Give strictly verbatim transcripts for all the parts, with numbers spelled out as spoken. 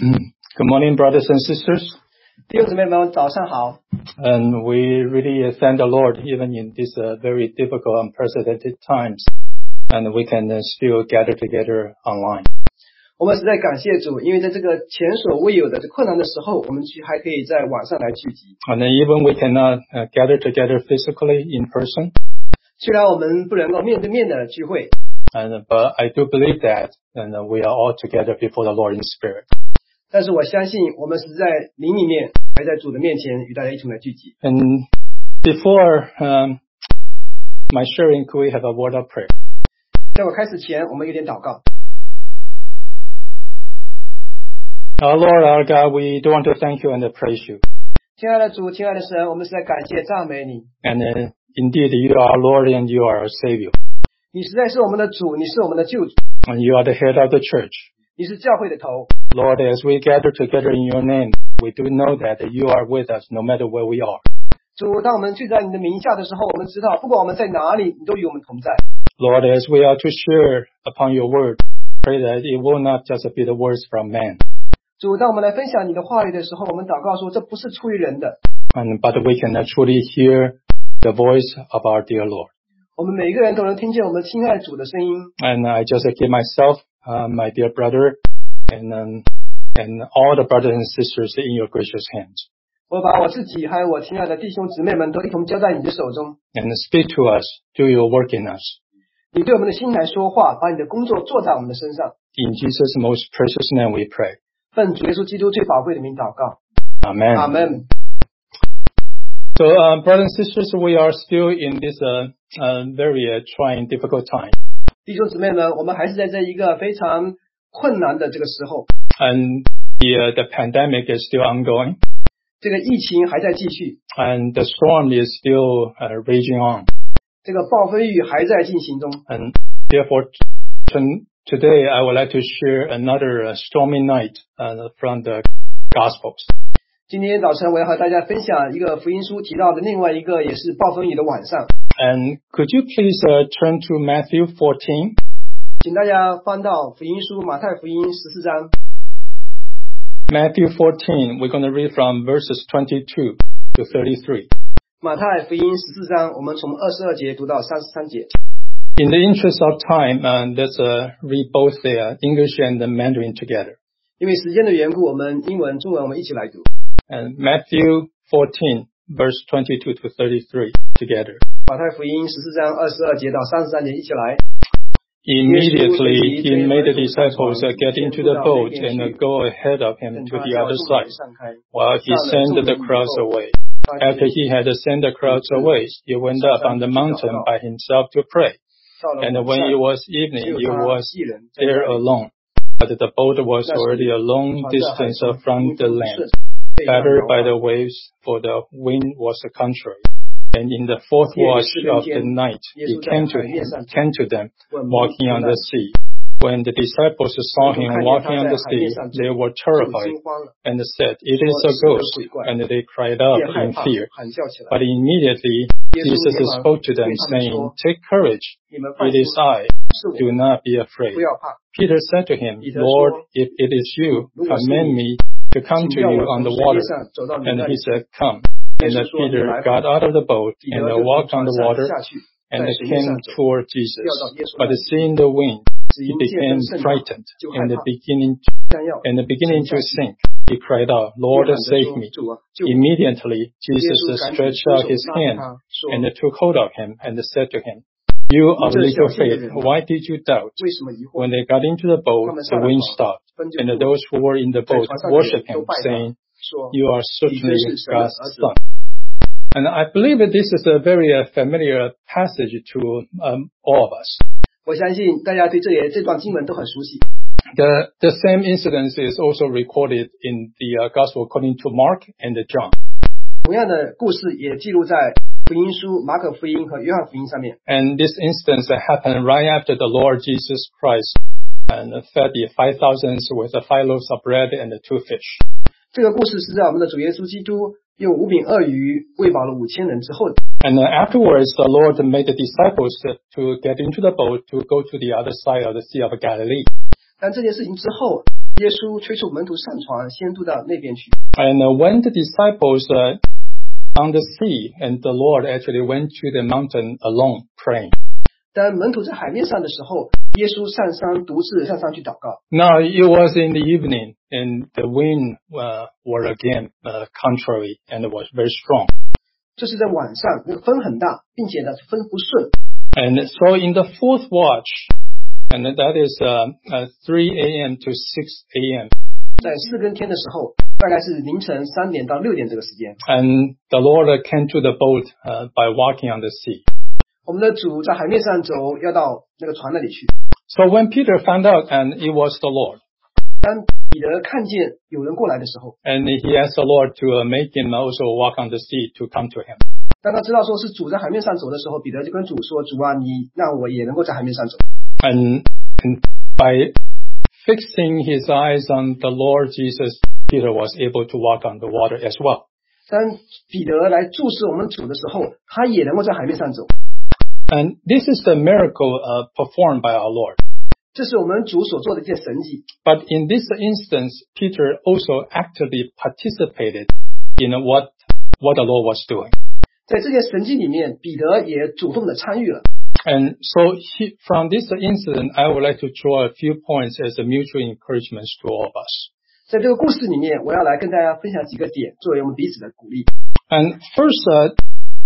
Good morning, brothers and sisters. 弟兄姊妹们，早上好。 And we really thank the Lord, even in these uh, very difficult, unprecedented times, and we can uh, still gather together online. 我们实在感谢主，因为在这个前所未有的困难的时候，我们还可以在网上来聚集。 And even we cannot uh, gather together physically in person. 虽然我们不能够面对面的聚会。 And, but I do believe that, and uh, we are all together before the Lord in spirit. 但是我相信，我们是在灵里面，还在主的面前与大家一同来聚集。 And before um, my sharing, could we have a word of prayer? 在我开始前，我们有点祷告。 Our Lord, our God, we do want to thank you and praise you. 亲爱的主，亲爱的神，我们是在感谢赞美你。 And uh, indeed, you are our Lord and you are our Savior. 你实在是我们的主，你是我们的救主。 And you are the head of the church. 你是教会的头。 Lord, as we gather together in your name, we do know that you are with us no matter where we are. 主，当我们聚在你的名下的时候，我们知道，不管我们在哪里，你都与我们同在。 Lord, as we are to share upon your word, pray that it will not just be the words from man. 主，当我们来分享你的话语的时候，我们祷告说，这不是出于人的。 And, but we can truly hear the voice of our dear Lord. 我们每一个人都能听见我们亲爱主的声音。 And I just give myself, uh, my dear brother, and um, and all the brothers and sisters in your gracious hands. 我把我自己还有我亲爱的弟兄姊妹们都一同交在你的手中。 And speak to us, do your work in us. 你对我们的心来说话，把你的工作做在我们的身上。 In Jesus' most precious name we pray. 奉主耶稣基督最宝贵的名祷告。 Amen. Amen. So, uh, brothers and sisters, we are still in this uh, uh, very uh, trying, difficult time. 弟兄姊妹们，我们还是在这一个非常困难的这个时候。 And the, uh, the pandemic is still ongoing. 这个疫情还在继续。 And the storm is still uh, raging on. 这个暴风雨还在进行中。 And therefore, t- today I would like to share another uh, stormy night uh, from the Gospels. 今天早晨我要和大家分享一个福音书提到的另外一个也是暴风雨的晚上。 And could you please uh, turn to Matthew fourteen? 请大家翻到福音书马太福音十四章。 Matthew fourteen, we're going to read from verses twenty-two to thirty-three. 马太福音十四章，我们从二十二节读到三十三节。 In the interest of time, uh, let's uh, read both the uh, English and the Mandarin together. 因为时间的缘故，我们英文、中文我们一起来读。 And Matthew fourteen, verse twenty-two to thirty-three together. 马太福音十四章二十二节到三十三节一起来。 Immediately he made the disciples uh, get into the boat and uh, go ahead of him to the other side, while he sent the crowds away. After he had sent the crowds away, he went up on the mountain by himself to pray. And when it was evening, he was there alone. But the boat was already a long distance from the land, battered by the waves, for the wind was contrary. And in the fourth watch of the night, he came to him, came to them, walking on the sea. When the disciples saw him walking on the sea, they were terrified and said, "It is a ghost," and they cried out in fear. But immediately Jesus spoke to them, saying, "Take courage, it is I, do not be afraid." Peter said to him, "Lord, if it is you, command me to come to you on the water." And he said, "Come." And Peter got out of the boat and walked on the water and came toward Jesus. But seeing the wind, he became frightened and beginning, and beginning to sink. He cried out, "Lord, save me." Immediately, Jesus stretched out his hand and took hold of him and said to him, "You of little faith, why did you doubt?" When they got into the boat, the wind stopped, and those who were in the boat worshipped him, saying, "You are certainly God's son." And I believe that this is a very uh, familiar passage to um, all of us. 我相信大家对这也这段经文都很熟悉。 The the same incident is also recorded in the uh, Gospel according to Mark and John. 同样的故事也记录在福音书马可福音和约翰福音上面。 And this instance happened right after the Lord Jesus Christ and fed the five thousands with the five loaves of bread and the two fish. 这个故事是在我们的主耶稣基督用五饼二鱼喂饱了五千人之后。 And afterwards, the Lord made the disciples to get into the boat to go to the other side of the Sea of Galilee. 但这件事情之后， 耶稣催促门徒上船，先渡到那边去。 And uh, when the disciples uh, on the sea, and the Lord actually went to the mountain alone praying. 当门徒在海面上的时候，耶稣上山独自上山去祷告。 Now it was in the evening, and the wind uh, were again uh, contrary, and it was very strong. 这是在晚上，那个风很大，并且呢风不顺。 And so in the fourth watch, and that is uh, uh, three a.m. to six a.m. 在四更天的时候，大概是凌晨三点到六点这个时间。 And the Lord came to the boat uh, by walking on the sea. 我们的主在海面上走，要到那个船那里去。 So when Peter found out, and it was the Lord, 当彼得看见有人过来的时候， and he asked the Lord to uh, make him also walk on the sea to come to him. 当他知道说是主在海面上走的时候，彼得就跟主说：“主啊，你让我也能够在海面上走。” And, and by fixing his eyes on the Lord Jesus, Peter was able to walk on the water as well. 当彼得来注视我们主的时候，他也能够在海面上走。 And this is the miracle uh, performed by our Lord. 这是我们主所做的一件神迹。 But in this instance, Peter also actively participated in what, what the Lord was doing. 在这件神迹里面，彼得也主动的参与了。 And so he, from this incident, I would like to draw a few points as a mutual encouragement to all of us. 在这个故事里面，我要来跟大家分享几个点，作为我们彼此的鼓励。 And first, uh,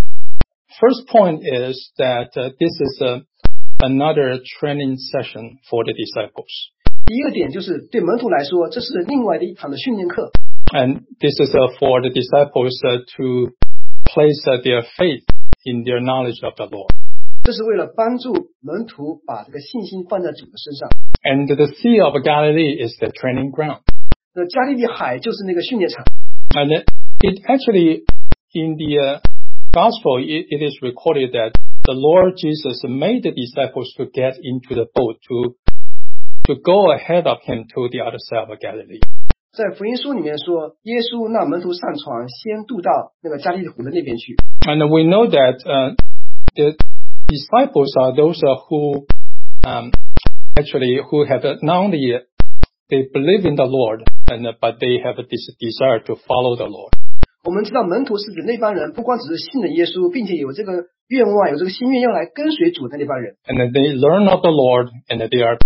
first point is that uh, this is a, another training session for the disciples. 第一个点就是对门徒来说，这是另外的一场的训练课。 And this is uh, for the disciples uh, to place uh, their faith in their knowledge of the Lord. 这是为了帮助门徒把这个信心放在主的身上。 And the Sea of Galilee is the training ground. 那加利利海就是那个训练场。 And it, it actually, in the uh, Gospel, it, it is recorded that the Lord Jesus made the disciples to get into the boat to to go ahead of him to the other side of Galilee. 在福音书里面说，耶稣让门徒上船，先渡到那个加利利湖的那边去。 And we know that uh, the disciples are those uh, who um, actually who have not only they believe in the Lord, and but they have this desire to follow the Lord. 我们知道门徒是指那帮人，不光只是信了耶稣，并且有这个愿望，有这个心愿要来跟随主的那帮人。 And they learn of the Lord, and they are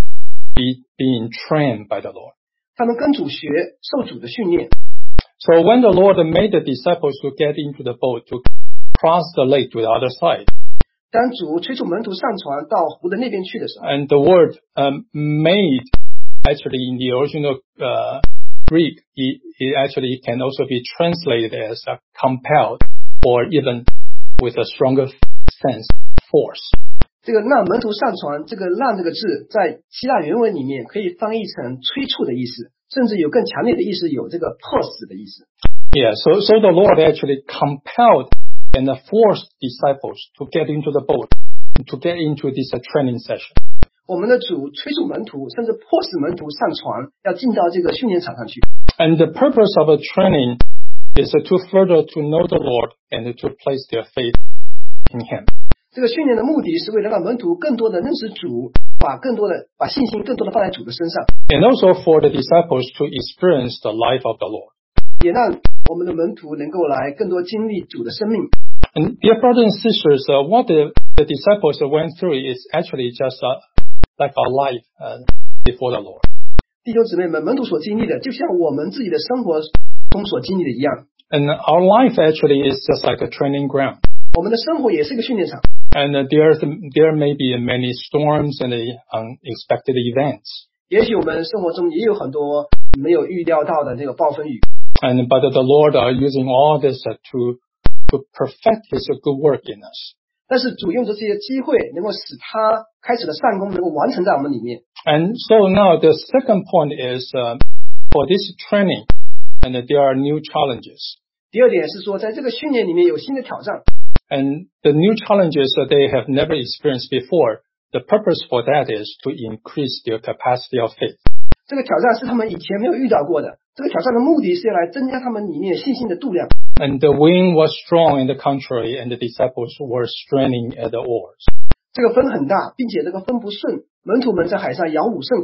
be, being trained by the Lord. 他们跟主学，受主的训练。 So when the Lord made the disciples to get into the boat to cross the lake to the other side, 当主催促门徒上船到湖的那边去的时候， and the word um, made actually in the original uh, Greek, it, it actually can also be translated as uh, compelled, or even with a stronger sense, force. 这个让门徒上船，这个让这个字在希腊原文里面可以翻译成催促的意思，甚至有更强烈的意思，有这个迫使的意思。 Yeah, so so the Lord actually compelled and forced disciples to get into the boat, to get into this uh, training session. 我们的主催促门徒，甚至迫使门徒上船，要进到这个训练场上去。 And the purpose of a training is uh, to further to know the Lord and to place their faith in Him. 这个训练的目的是为了让门徒更多的认识主，把更多的把信心更多的放在主的身上， And also for the disciples to experience the life of the Lord. 也让我们的门徒能够来更多经历主的生命。 And dear brothers and sisters, uh, what the, the disciples went through is actually just uh, like our life uh, before the Lord. 弟兄姊妹们，门徒所经历的，就像我们自己的生活中所经历的一样。 And our life actually is just like a training ground. 我们的生活也是一个训练场。 And uh, there, there may be many storms and uh, unexpected events. 也许我们生活中也有很多没有预料到的这个暴风雨。 And but the Lord are using all this uh, to to perfect His good work in us. 但是主用这些机会，能够使他开始的善功能够完成在我们里面。 And so now the second point is uh, for this training, and uh, there are new challenges. 第二点是说，在这个训练里面有新的挑战。 And the new challenges that they have never experienced before, the purpose for that is to increase their capacity of faith. 这个挑战是他们以前没有遇到过的。这个挑战的目的是要来增加他们里面信心的度量。 And the wind was strong in the contrary, and the disciples were straining at the oars. 这个风很大，并且这个风不顺，门徒们在海上摇橹甚苦。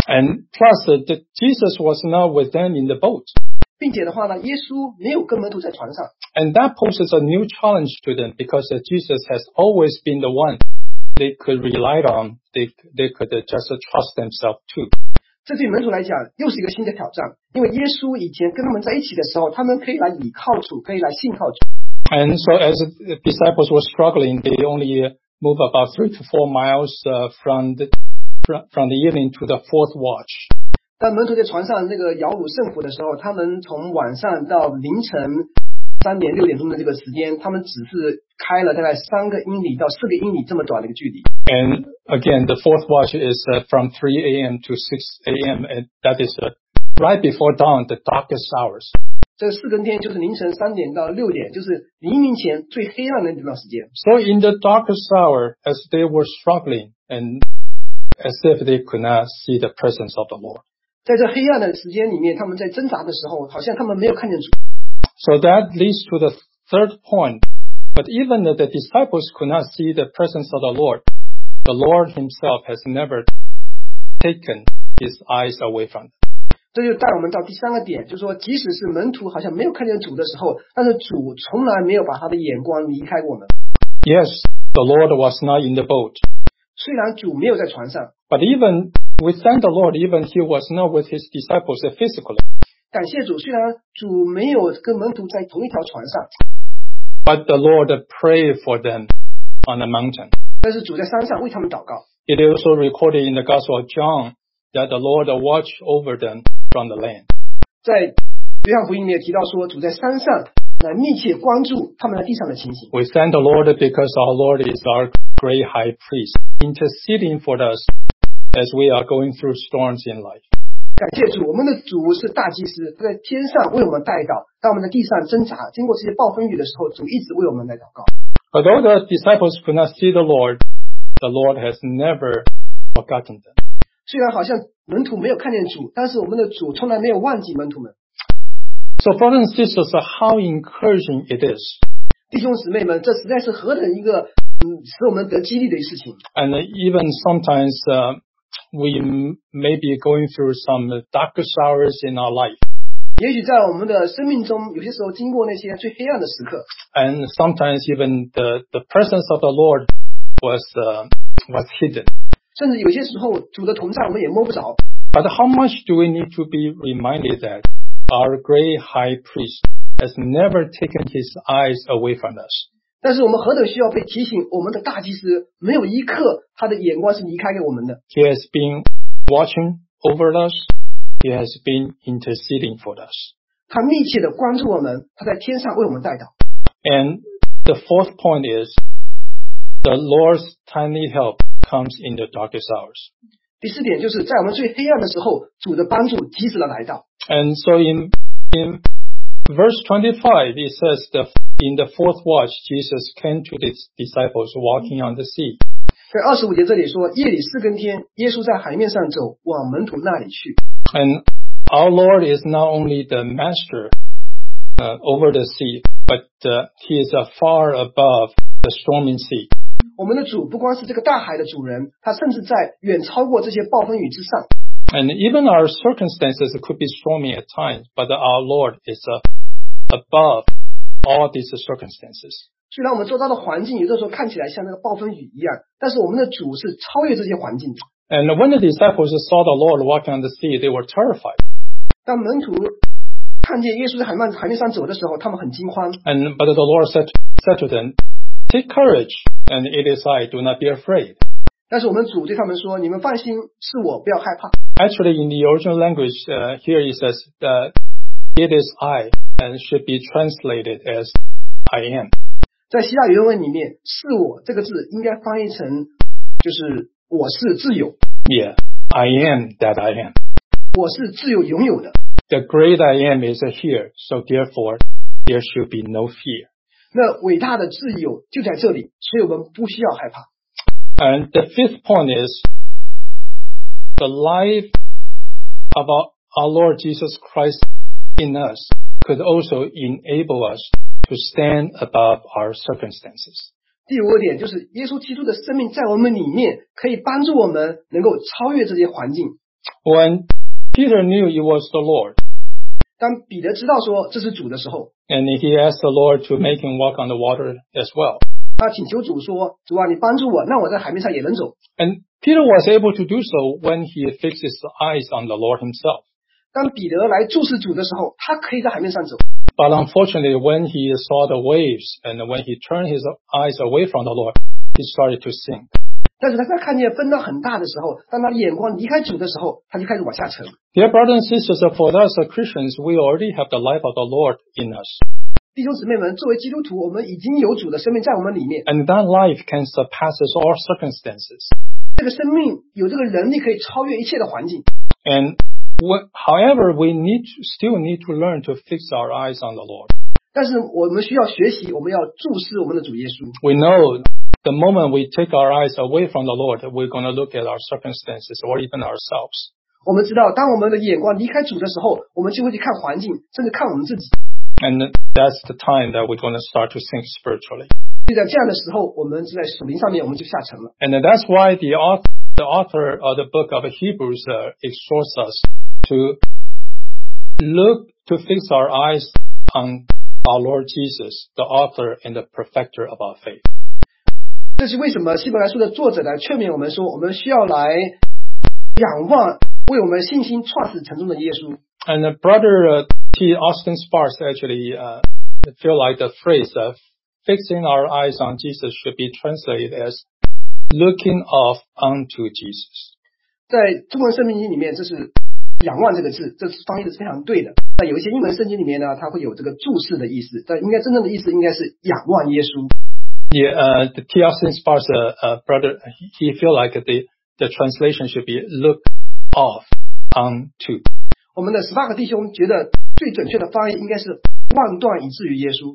And plus, uh, the, Jesus was not with them in the boat. 并且的话呢，耶稣没有跟门徒在船上。 And that poses a new challenge to them because uh, Jesus has always been the one they could rely on, they, they could uh, just uh, trust themselves to. 这对门徒来讲又是一个新的挑战，因为耶稣以前跟他们在一起的时候，他们可以来倚靠主，可以来信靠主。 And so as the disciples were struggling, they only move about three to four miles uh, from the from the evening to the fourth watch. 当门徒在船上那个摇橹圣服的时候，他们从晚上到凌晨三点六点钟的这个时间，他们只是开了大概三个英里到四个英里这么短的一个距离。 And again, the fourth watch is uh, from three a.m. to six a.m. and that is uh, right before dawn, the darkest hours. 这四更天就是凌晨三点到六点，就是黎明前最黑暗的那段时间。 So in the darkest hour, as they were struggling and as if they could not see the presence of the Lord. 在这黑暗的时间里面，他们在挣扎的时候，好像他们没有看见主。 So that leads to the third point. But even the, the disciples could not see the presence of the Lord. The Lord himself has never taken his eyes away from them. 这就带我们到第三个点，就是说，即使是门徒好像没有看见主的时候，但是主从来没有把他的眼光离开过我们。 Yes, the Lord was not in the boat. 虽然主没有在船上， But even we thank the Lord, even he was not with his disciples physically. 感谢主，虽然主没有跟门徒在同一条船上， But the Lord prayed for them on the mountain. 但是主在山上为他们祷告。 It is also recorded in the Gospel of John that the Lord watched over them from the land. 在约翰福音里面提到说，主在山上来密切关注他们在地上的情形。 We thank the Lord because our Lord is our great high priest, interceding for us as we are going through storms in life. 感谢主，我们的主是大祭司，在天上为我们代祷，当我们在地上挣扎，经过这些暴风雨的时候，主一直为我们来祷告。 Although the disciples could not see the Lord, the Lord has never forgotten them. 虽然好像门徒没有看见主，但是我们的主从来没有忘记门徒们。 So brothers and sisters, how encouraging it is. 弟兄姊妹们，这实在是何等一个嗯使我们得激励的事情。 And even sometimes uh, we may be going through some darkest hours in our life. 也许在我们的生命中，有些时候经过那些最黑暗的时刻， And sometimes even the, the presence of the Lord was, uh, was hidden. 甚至有些时候主的同在我们也摸不着。 But how much do we need to be reminded that our great high priest has never taken his eyes away from us. 但是我们何等需要被提醒，我们的大祭司没有一刻他的眼光是离开给我们的。 He has been watching over us. He has been interceding for us. 他密切的关注我们，他在天上为我们代祷。 And the fourth point is the Lord's timely help comes in the darkest hours. 第四点就是在我们最黑暗的时候，主的帮助及时的来到。 And so in in verse twenty-five, it says that in the fourth watch, Jesus came to his disciples walking on the sea. 在二十五节这里说，夜里四更天，耶稣在海面上走，往门徒那里去。 And our Lord is not only the master uh, over the sea, but uh, he is uh, far above the storming sea. 我们的主不光是这个大海的主人，他甚至在远超过这些暴风雨之上。 And even our circumstances could be stormy at times, but our Lord is uh, above all these circumstances. 虽然我们周遭的环境有的时候看起来像那个暴风雨一样，但是我们的主是超越这些环境的。 And when the disciples saw the Lord walking on the sea, they were terrified. 当门徒看见耶稣在海面海面上走的时候，他们很惊慌。 And but the Lord said, said to them, "Take courage, and it is I. Do not be afraid." 但是我们主对他们说：“你们放心，是我，不要害怕。” Actually, in the original language, uh, here it says that it is I, and should be translated as I am. 在希腊原文里面，“是我”这个字应该翻译成就是“我是自由 Yeah, I am that I am. ”， 我是自由拥有的。 The great I am is here, so therefore there should be no fear. 那伟大的自由就在这里，所以我们不需要害怕。 And the fifth point is the life of our, our Lord Jesus Christ in us could also enable us to stand above our circumstances. 第五个点就是耶稣基督的生命在我们里面，可以帮助我们能够超越这些环境。 When Peter knew it was the Lord, 当彼得知道说这是主的时候， and he asked the Lord to make him walk on the water as well. 他请求主说：“主啊，你帮助我，让我在海面上也能走。” And Peter was able to do so when he fixed his eyes on the Lord himself. 当彼得来注视主的时候，他可以在海面上走。 But unfortunately, when he saw the waves and when he turned his eyes away from the Lord, he started to sink. 但是他在看见风浪很大的时候，当他的眼光离开主的时候，他就开始往下沉。 Dear brothers and sisters, for us as Christians, we already have the life of the Lord in us. 弟兄姊妹们，作为基督徒，我们已经有主的生命在我们里面。 And that life can surpass all circumstances. 这个生命有这个能力可以超越一切的环境。 And what, however, we need to, still need to learn to fix our eyes on the Lord. 但是我们需要学习，我们要注视我们的主耶稣。 We know the moment we take our eyes away from the Lord, we're going to look at our circumstances or even ourselves. 我们知道，当我们的眼光离开主的时候，我们就会去看环境，甚至看我们自己。 And that's the time that we're going to start to sink spiritually. 就在这样的时候，我们在属灵上面我们就下沉了。 And that's why the author, the author of the book of Hebrews uh, exhorts us to look, to fix our eyes on our Lord Jesus, the author and the perfecter of our faith. 这是为什么希伯来书的作者来劝勉我们说，我们需要来仰望为我们信心创始成终的耶稣。 And uh, brother uh, T. Austin Sparks actually uh, feel like the phrase uh, fixing our eyes on Jesus should be translated as looking off unto Jesus. 在中文圣经里面，这是仰望这个字，这是翻译的是非常对的。在有一些英文圣经里面呢，它会有这个注视的意思，但应该真正的意思应该是仰望耶稣。 Yeah, uh, the T. Austin Sparks uh, uh, brother, he, he feel like the the translation should be look off unto. 我们的十八个弟兄觉得最准确的翻译应该是望断以至于耶稣。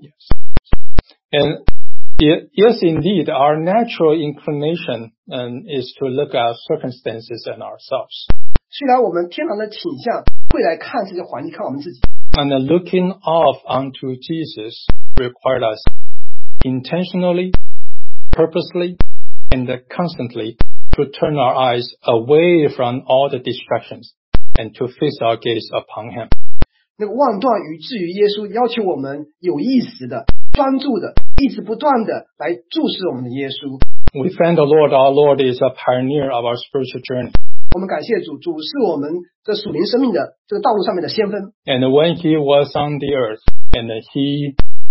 And it, yes, indeed, our natural inclination um, is to look at circumstances and ourselves. 虽然我们天然的倾向会来看这些环境，看我们自己， And uh, looking off unto Jesus required us intentionally, purposely, and uh, constantly to turn our eyes away from all the distractions and to fix our gaze upon Him. 那个望断以至于耶稣要求我们有意识的、专注的、一直不断的来注视我们的耶稣。 We thank the Lord. Our Lord is a pioneer of our spiritual journey. 我们感谢主，主是我们这属灵生命的这个道路上面的先锋。 And when He was on the earth, and He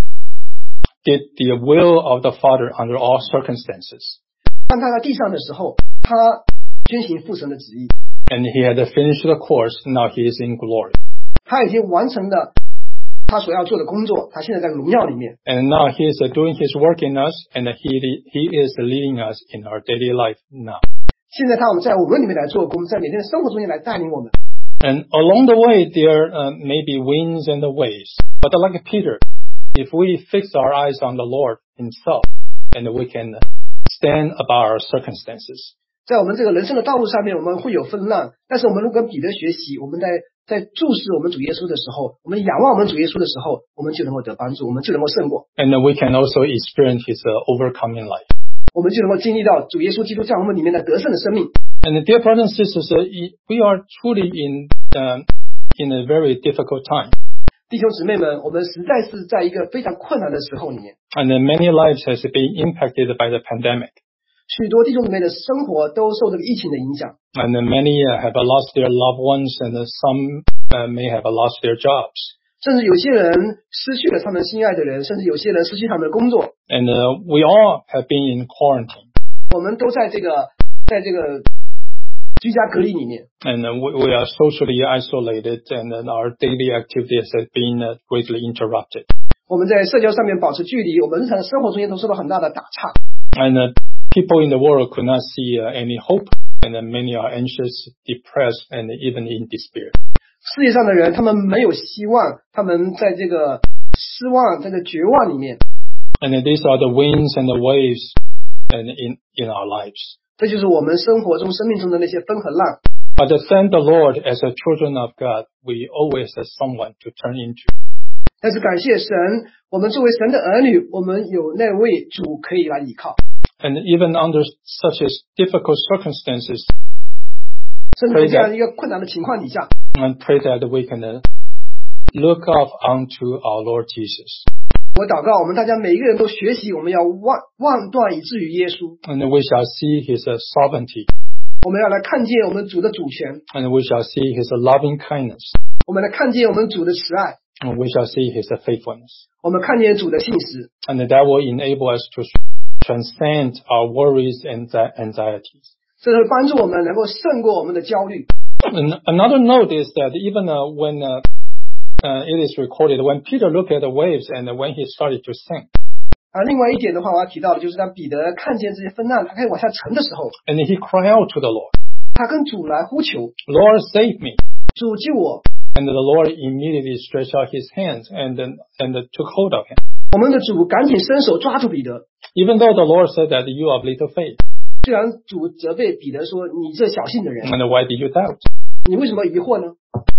did the will of the Father under all circumstances. 当他在地上的时候，他遵行父神的旨意， And He had finished the course. Now He is in glory. 他已经完成了他所要做的工作，他现在在荣耀里面。 And now He is doing His work in us, and He He is leading us in our daily life now. 现在他我们在我们里面来做工，在每天的生活中间来带领我们。 And along the way, there uh, may be winds and the waves. But like Peter, if we fix our eyes on the Lord Himself, and we can stand above our circumstances. 在我们这个人生的道路上面，我们会有风浪，但是我们如果跟彼得学习，我们在在注视我们主耶稣的时候，我们仰望我们主耶稣的时候，我们就能够得帮助，我们就能够胜过， And we can also experience His uh, overcoming life. 我们就能够经历到主耶稣基督在我们里面的得胜的生命。 And dear brothers and sisters, uh, we are truly in uh, in a very difficult time. 弟兄姊妹们，我们实在是在一个非常困难的时候里面， And uh, many lives has been impacted by the pandemic. 许多弟兄姊妹的生活都受这个疫情的影响， And uh, many uh, have lost their loved ones, and uh, some uh, may have lost their jobs. 甚至有些人失去了他们心爱的人，甚至有些人失去他们的工作。 And uh, we all have been in quarantine. 我们都在这个在这个居家隔离里面， And uh, we, we are socially isolated, and uh, our daily activities have been uh, greatly interrupted. 我们在社交上面保持距离，我们日常生活中间都受到很大的打岔。 And uh, people in the world could not see uh, any hope, and uh, many are anxious, depressed, and even in despair. 世界上的人，他们没有希望，他们在这个失望、这个绝望里面。 And uh, these are the winds and the waves and in, in our lives. 这就是我们生活中、生命中的那些风和浪。 But to thank the Lord, as a children of God, we always have someone to turn into. 但是感谢神，我们作为神的儿女，我们有那位主可以来依靠。 And even under such as difficult circumstances, 甚至在这样一个困难的情况底下 and pray that we can uh, look up unto our Lord Jesus. 我祷告，我们大家每一个人都学习，我们要望望断以至于耶稣。 And we shall see His uh, sovereignty. 我们要来看见我们主的主权。 And we shall see His uh, loving kindness. 我们来看见我们主的慈爱。 And we shall see His uh, faithfulness. 我们看见主的信实。 And that will enable us to transcend our worries and anxieties. 这会帮助我们能够胜过我们的焦虑。 And another note is that even uh, when uh, Uh, it is recorded when Peter looked at the waves and when he started to sink. 啊，另外一点的话，我要提到的就是当彼得看见这些风浪，他开始往下沉的时候 And he cried out to the Lord. 他跟主来呼求 Lord, save me. 主救我。 And the Lord immediately stretched out his hands and, and, and took hold of him. 我们的主赶紧伸手抓住彼得。 Even though the Lord said that you have little faith. 虽然主责备彼得说你这小信的人 And why did you doubt? 你为什么疑惑呢？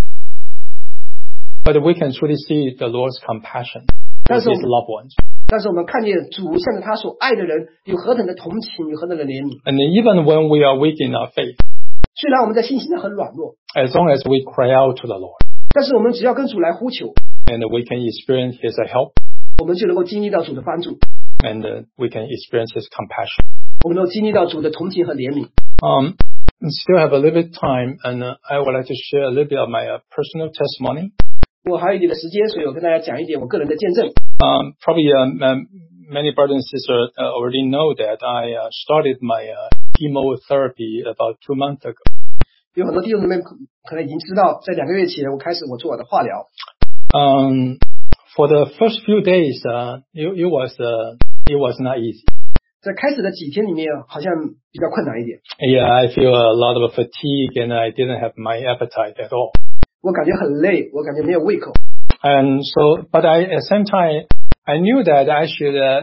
But we can truly see the Lord's compassion for his loved ones. 但是我们看见主向着他所爱的人有何等的同情，有何等的怜悯。 And even when we are weak in our faith, 虽然我们在信心上很软弱 as long as we cry out to the Lord, 但是我们只要跟主来呼求 and we can experience his help, 我们就能够经历到主的帮助 and uh, we can experience his compassion. 我们能够经历到主的同情和怜悯。 Um, we still have a little bit of time, and uh, I would like to share a little bit of my uh, personal testimony. 我还有一点的时间，所以我跟大家讲一点我个人的见证。 Um, probably uh, um, many brothers and sisters uh, already know that I uh, started my uh, chemotherapy about two months ago. 有很多弟兄姊妹可能已经知道，在两个月前我开始我做我的化疗。 Um, for the first few days, uh, it, it was uh, it was not easy. 在开始的几天里面，好像比较困难一点。 Yeah, I feel a lot of fatigue, and I didn't have my appetite at all. 我感觉很累，我感觉没有胃口。 And so, but I, at the same time, I knew that I should, uh,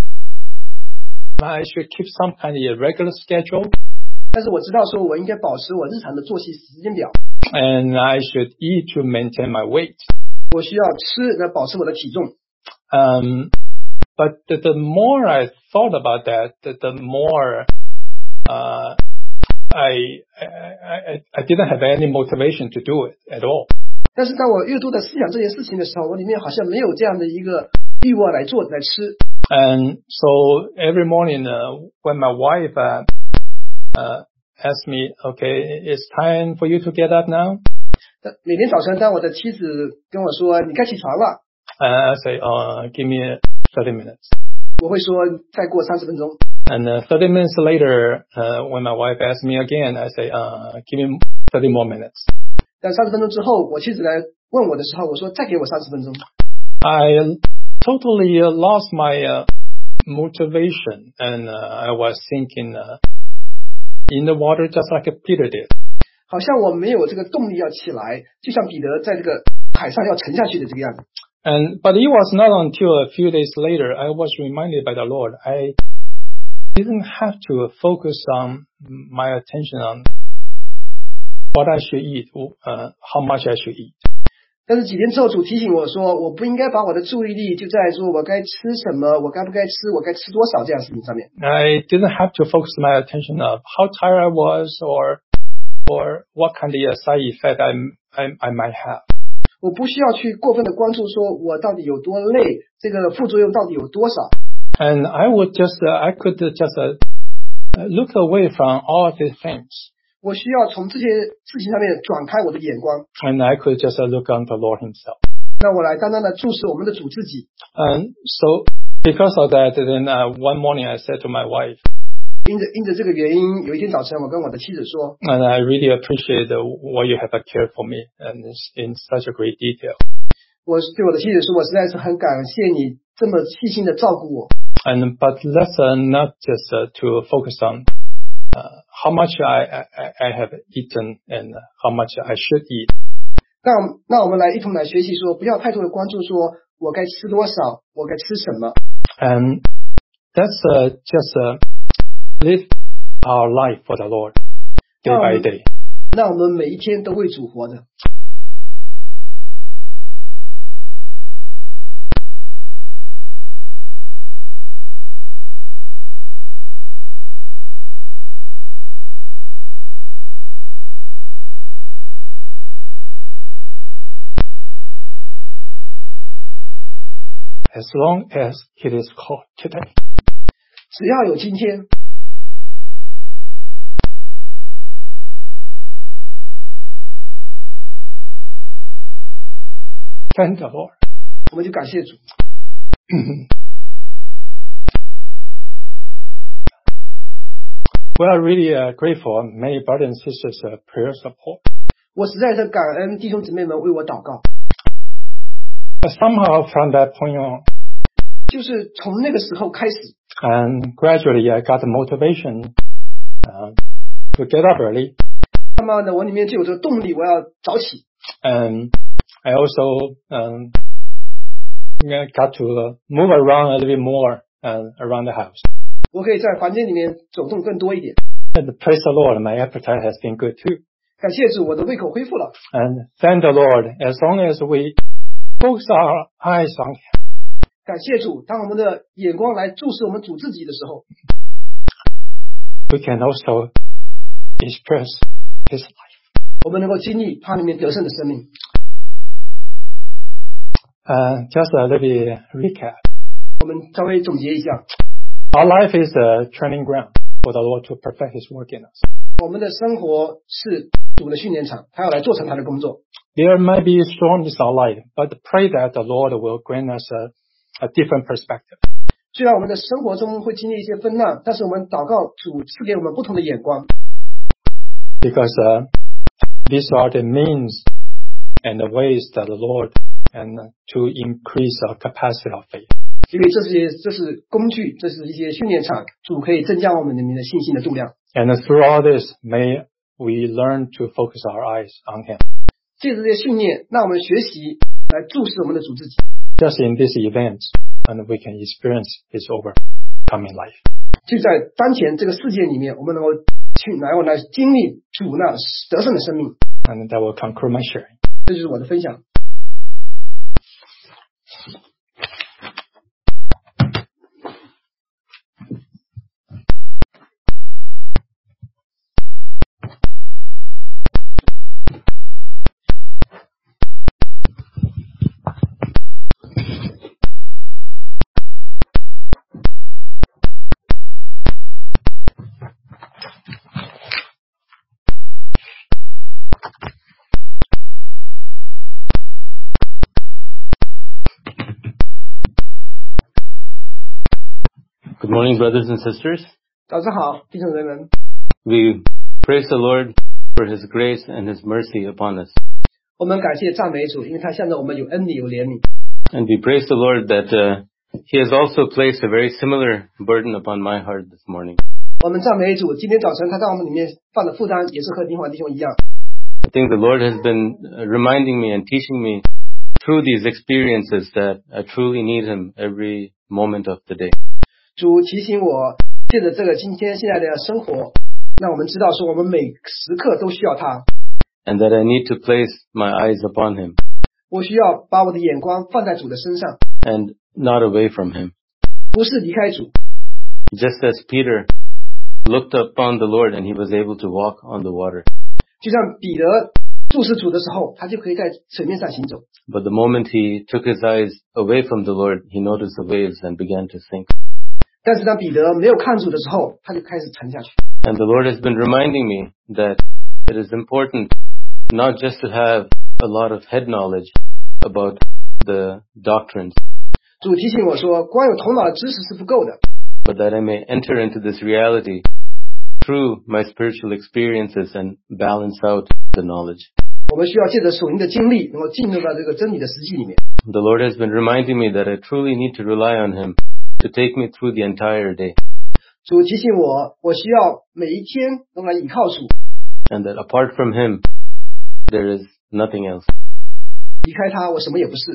I should keep some kind of regular schedule. 但是我知道说我应该保持我日常的作息时间表。 And I should eat to maintain my weight. 我需要吃来保持我的体重。 Um, but the, the more I thought about that, the, the more, uh, I, I, I didn't have any motivation to do it at all. 但是当我越多的思想这件事情的时候，我里面好像没有这样的一个欲望来做来吃。 And so every morning, uh, when my wife, uh, uh, asked me, okay, it's time for you to get up now. 每天早晨，当我的妻子跟我说你该起床了， Uh, I say, uh, give me thirty minutes. 我会说再过三十分钟。 And uh, thirty minutes later, uh, when my wife asks me again, I say, uh, give me thirty more minutes. 但三十分钟之后，我妻子来问我的时候，我说再给我三十分钟。 I totally uh, lost my uh, motivation, and uh, I was sinking uh, in the water just like Peter did. 好像我没有这个动力要起来，就像彼得在这个海上要沉下去的这个样子。 And but it was not until a few days later I was reminded by the Lord I didn't have to focus on my attention on what I should eat, uh, how much I should eat. 但是几天之后，主提醒我说，我不应该把我的注意力就在说我该吃什么，我该不该吃，我该吃多少这样的事情上面。 I didn't have to focus my attention on how tired I was or or what kind of side effect I I, I might have. 我不需要去过分的关注，说我到底有多累，这个副作用到底有多少。 And I would just, uh, I could just uh, look away from all of these things. 我需要从这些事情上面转开我的眼光， And I could just uh, look on the Lord Himself. 让我来单单的注视我们的主自己。 And so, because of that, then uh, one morning I said to my wife, 因着因着这个原因，有一天早晨，我跟我的妻子说， and I really appreciate uh, what you have cared for me, and it's in such a great detail. 我对我的妻子说，我实在是很感谢你这么细心的照顾我。 And but let's uh, not just uh, to focus on uh, how much I, I I have eaten and how much I should eat. 那那我们来一同来学习说，不要太多的关注说我该吃多少，我该吃什么。 And that's uh, just uh, live our life for the Lord day by day. 那我们每一天都为主活着。 as long as it is called today. 只要有今天， Thank the Lord. 我们就感谢主。 We are really uh, grateful, many brothers and sisters, uh, prayer support. 我实在是感恩弟兄姊妹们为我祷告。 But somehow from that point on, 就是从那个时候开始， and gradually I got the motivation uh, to get up early. 慢慢的我里面就有这个动力，我要早起。 And I also um, got to uh, move around a little bit more uh, around the house. 我可以在房间里面走动更多一点。 And praise the Lord, my appetite has been good too. 感谢主，我的胃口恢复了。 And thank the Lord, as long as we focus our eyes on Him, 感谢主，当我们的眼光来注视我们主自己的时候， we can also express His life. 我们能够经历他里面得胜的生命。 Uh, just a little bit recap. 我们稍微总结一下， Our life is a training ground for the Lord to perfect His work in us. 我们的生活是主的训练场，他要来做成他的工作。 There might be storms in our life, but pray that the Lord will grant us a, a different perspective. 虽然我们的生活中会经历一些风浪，但是我们祷告主赐给我们不同的眼光， Because uh, these are the means and the ways that the Lord and uh, to increase our capacity of faith. 因为这些这是工具，这是一些训练场，主可以增加我们里面的信心的度量。 And through all this, may we learn to focus our eyes on Him. 借着这些训练，让我们学习来注视我们的主自己。 Just in this event, and we can experience His overcoming life. 就在当前这个世界里面，我们能够去来我来经历主那得胜的生命。 And that will conclude my sharing. 这就是我的分享。 Good morning, brothers and sisters. 早上好，弟兄姊妹们， We praise the Lord for His grace and His mercy upon us. 我们感谢赞美主，因为他向着我们有恩典有怜悯。 And we praise the Lord that uh, He has also placed a very similar burden upon my heart this morning. 我们赞美主，今天早晨他在我们里面放的负担也是和林华弟兄一样。 I think the Lord has been uh, reminding me and teaching me through these experiences that I truly need Him every moment of the day. 主提醒我，借着这个今天现在的生活，让我们知道说我们每时刻都需要他。 And that I need to place my eyes upon Him 我需要把我的眼光放在主的身上， and not away from Him. 不是离开主。 Just as Peter looked upon the Lord and he was able to walk on the water. 就像彼得注视主的时候，他就可以在水面上行走。 But the moment he took his eyes away from the Lord, he noticed the waves and began to sink. 但是当彼得没有看主的时候，他就开始沉下去。 And the Lord has been reminding me that it is important not just to have a lot of head knowledge about the doctrines, 主提醒我说，光有头脑的知识是不够的， but that I may enter into this reality through my spiritual experiences and balance out the knowledge. 我们需要借着属灵的经历，能够进入到这个真理的实际里面。 The Lord has been reminding me that I truly need to rely on Him to take me through the entire day, 主提醒我，我需要每一天都来倚靠主， and that apart from Him, there is nothing else. 离开他，我什么也不是。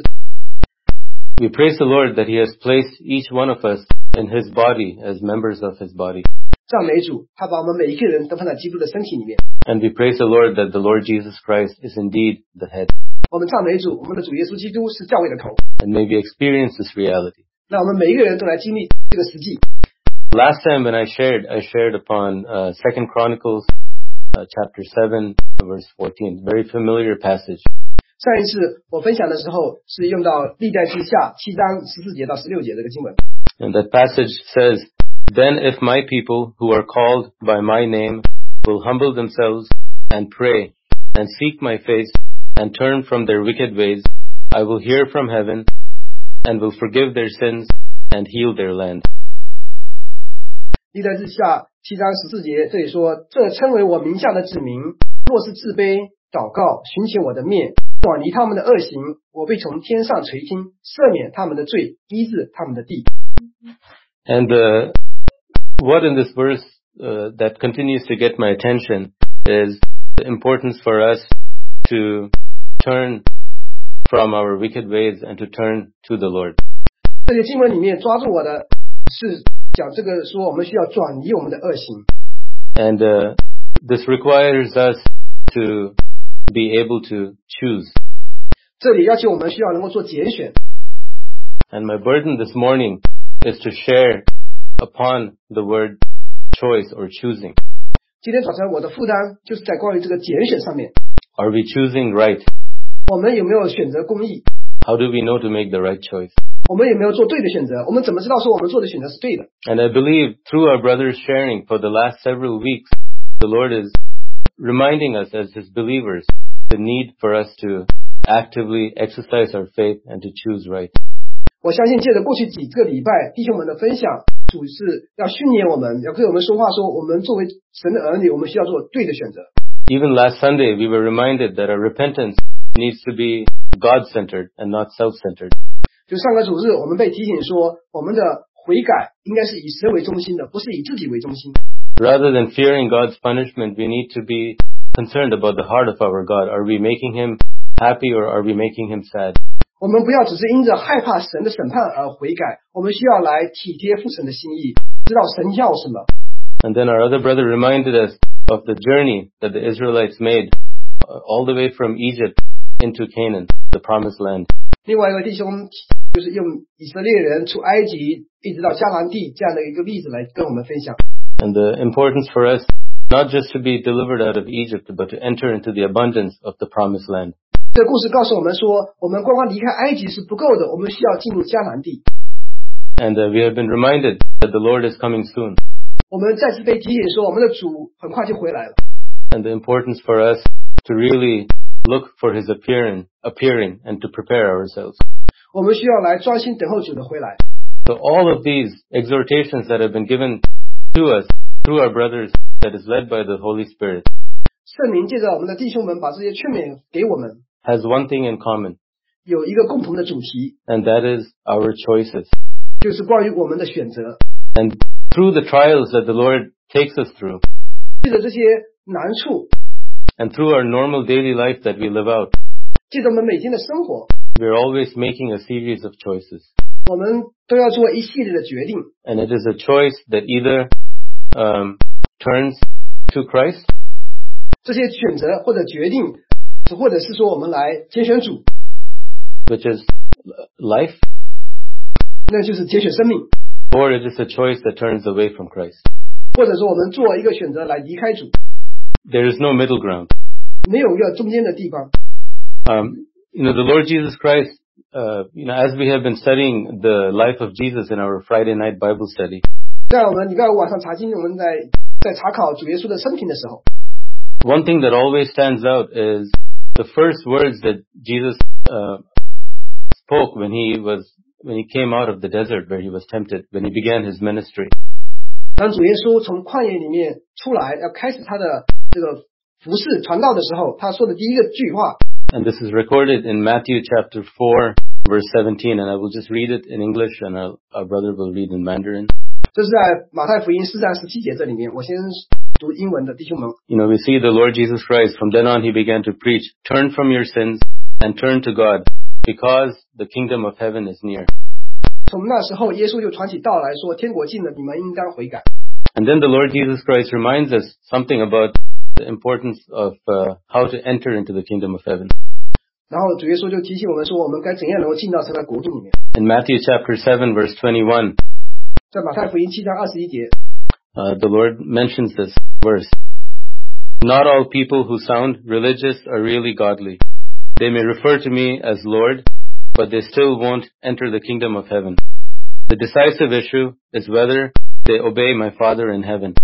We praise the Lord that He has placed each one of us in His body as members of His body. 赞美主，他把我们每一个人都放在基督的身体里面。 And we praise the Lord that the Lord Jesus Christ is indeed the head. 我们赞美主，我们的主耶稣基督是教会的头。 And may we experience this reality. 那我们每一个人都来经历这个实际。 Last time when I shared, I shared upon uh, Second Chronicles uh, chapter seven, verse fourteen. Very familiar passage. 上一次我分享的时候是用到历代志下七章十四节到十六节这个经文。 And that passage says, Then if my people who are called by my name will humble themselves and pray and seek my face and turn from their wicked ways, I will hear from heaven and will forgive their sins and heal their land. 历代志下七章十四节这里说，这称为我名下的子民，若是自卑祷告，寻求我的面，转离他们的恶行，我必从天上垂听，赦免他们的罪，医治他们的地。 And uh, what in this verse uh, that continues to get my attention is the importance for us to turn from our wicked ways and to turn to the Lord. 这些经文里面抓住我的是讲这个说我们需要转移我们的恶行。 And uh, this requires us to be able to choose. 这里要求我们需要能够做拣选。 And my burden this morning is to share upon the word choice or choosing. 今天早晨我的负担就是在关于这个拣选上面。 Are we choosing right? 我们有没有选择公义？ How do we know to make the right choice? 我们有没有做对的选择？我们怎么知道说我们做的选择是对的？ And I believe through our brothers sharing for the last several weeks, the Lord is reminding us as His believers the need for us to actively exercise our faith and to choose right. 我相信借着过去几个礼拜弟兄们的分享，主是要训练我们，要对我们说话说，我们作为神的儿女，我们需要做对的选择。 Even last Sunday, we were reminded that our repentance needs to be God-centered and not self-centered. 就上个主日，我们被提醒说，我们的悔改应该是以神为中心的，不是以自己为中心。 Rather than fearing God's punishment, we need to be concerned about the heart of our God. Are we making Him happy or are we making Him sad? 我们不要只是因着害怕神的审判而悔改，我们需要来体贴父神的心意，知道神要什么。 And then our other brother reminded us of the journey that the Israelites made uh, all the way from Egypt into Canaan, the promised land. 另外一个弟兄就是用以色列人出埃及一直到迦南地这样的一个例子来跟我们分享。 And the importance for us not just to be delivered out of Egypt, but to enter into the abundance of the promised land. 这个故事告诉我们说，我们光光离开埃及是不够的，我们需要进入迦南地。 And uh, we have been reminded that the Lord is coming soon. 我们再次被提醒说，我们的主很快就回来了。 And the importance for us to really look for His appearing, appearing and to prepare ourselves. 我们需要来专心等候主的回来。 So all of these exhortations that have been given to us through our brothers that is led by the Holy Spirit 圣灵借着我们的弟兄们把这些劝勉给我们， has one thing in common, 有一个共同的主题， and that is our choices. 就是关于我们的选择。 And through the trials that the Lord takes us through, 借着这些难处， and through our normal daily life that we live out, 借着我们每天的生活， we're always making a series of choices. 我们都要做一系列的决定。 And it is a choice that either um, turns to Christ, 这些选择或者决定，或者是说我们来拣选主， which is life, 那就是拣选生命， or it is a choice that turns away from Christ. 或者说我们做一个选择来离开主， There is no middle ground. 没有一个中间的地方。 Um, you know, the Lord Jesus Christ, uh, you know, as we have been studying the life of Jesus in our Friday night Bible study, 在我们礼拜五晚上查经，我们在在查考主耶稣的生平的时候， one thing that always stands out is the first words that Jesus uh, spoke when he was when he came out of the desert where he was tempted, when he began his ministry. 当主耶稣从旷野里面出来，要开始他的这个服事传道的时候，他说的第一个句话， And this is recorded in Matthew chapter four, verse seventeen, and I will just read it in English and our, our brother will read in Mandarin. 这是在马太福音四章十七节这里面。我先读英文的弟兄们， You know, we see the Lord Jesus Christ, from then on he began to preach, turn from your sins and turn to God, because the kingdom of heaven is near. 从那时候耶稣就传起道来说，天国近了，你们应当悔改。 And then the Lord Jesus Christ reminds us something about the importance of uh, how to enter into the kingdom of heaven. 然后主耶稣就提醒我们说，我们该怎样能够进到神的国度里面。 In Matthew chapter seven, verse twenty-one, 在马太福音七章二十一节， uh, the Lord mentions this verse. Not all people who sound religious are really godly, they may refer to me as Lord, but they still won't enter the kingdom of heaven. The decisive issue is whether they obey my Father in heaven.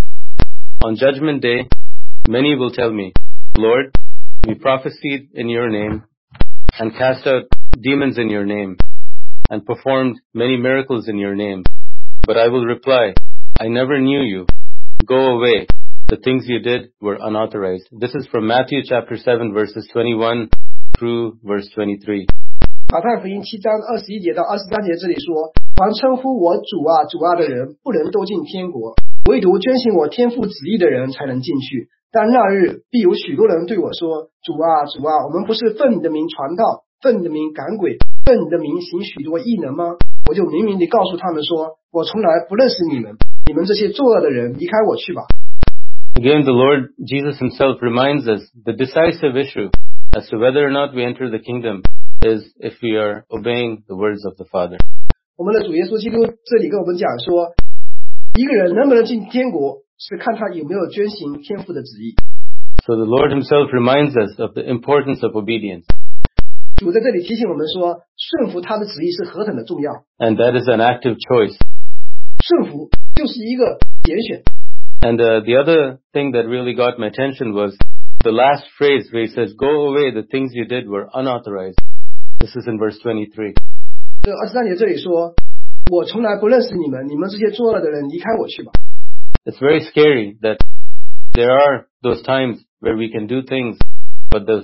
On Judgment Day, many will tell me, Lord, we prophesied in your name and cast out demons in your name and performed many miracles in your name. But I will reply, I never knew you. Go away. The things you did were unauthorized. This is from Matthew chapter seven, verses twenty-one through verse twenty-three. 马太福音七章二十一节到二十三节这里说，凡称呼我主啊主啊的人，不能都进天国，唯独遵行我天父旨意的人才能进去。但那日必有许多人对我说，主啊主啊，我们不是奉你的名传道，奉你的名赶鬼，奉你的名行许多异能吗？我就明明地告诉他们说，我从来不认识你们，你们这些作恶的人，离开我去吧。 Again, the Lord Jesus himself reminds us the decisive issue as to whether or not we enter the kingdom is if we are obeying the words of the Father. 我们的主耶稣基督这里跟我们讲说，一个人能不能进天国，是看他有没有遵行天父的旨意。 So the Lord himself reminds us of the importance of obedience. 主在这里提醒我们说，顺服他的旨意是何等的重要。 And that is an active choice. 顺服就是一个拣选。 And uh, the other thing that really got my attention was the last phrase where he says, go away, the things you did were unauthorized. This is in verse twenty-three. 这二十三节这里说，我从来不认识你们，你们这些作恶的人，离开我去吧。 It's very scary that there are those times where we can do things but those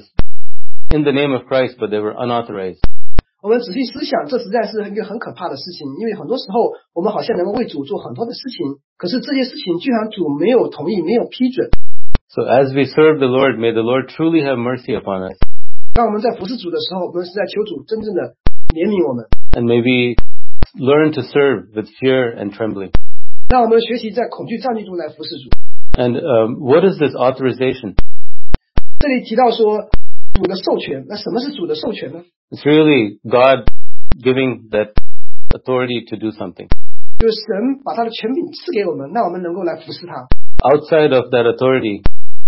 in the name of Christ, but they were unauthorized. 我们仔细思想，这实在是一个很可怕的事情，因为很多时候我们好像能够为主做很多的事情，可是这些事情居然主没有同意，没有批准。 So as we serve the Lord, may the Lord truly have mercy upon us. 当我们在服侍主的时候，我们是在求主真正的怜悯我们， And may we learn to serve with fear and trembling. 让我们学习在恐惧战惧中来服侍主。 And um, what is this authorization? 这里提到说主的授权，那什么是主的授权呢？ It's really God giving that authority to do something. 就是神把他的权柄赐给我们，让我们能够来服侍他。 Outside of that authority,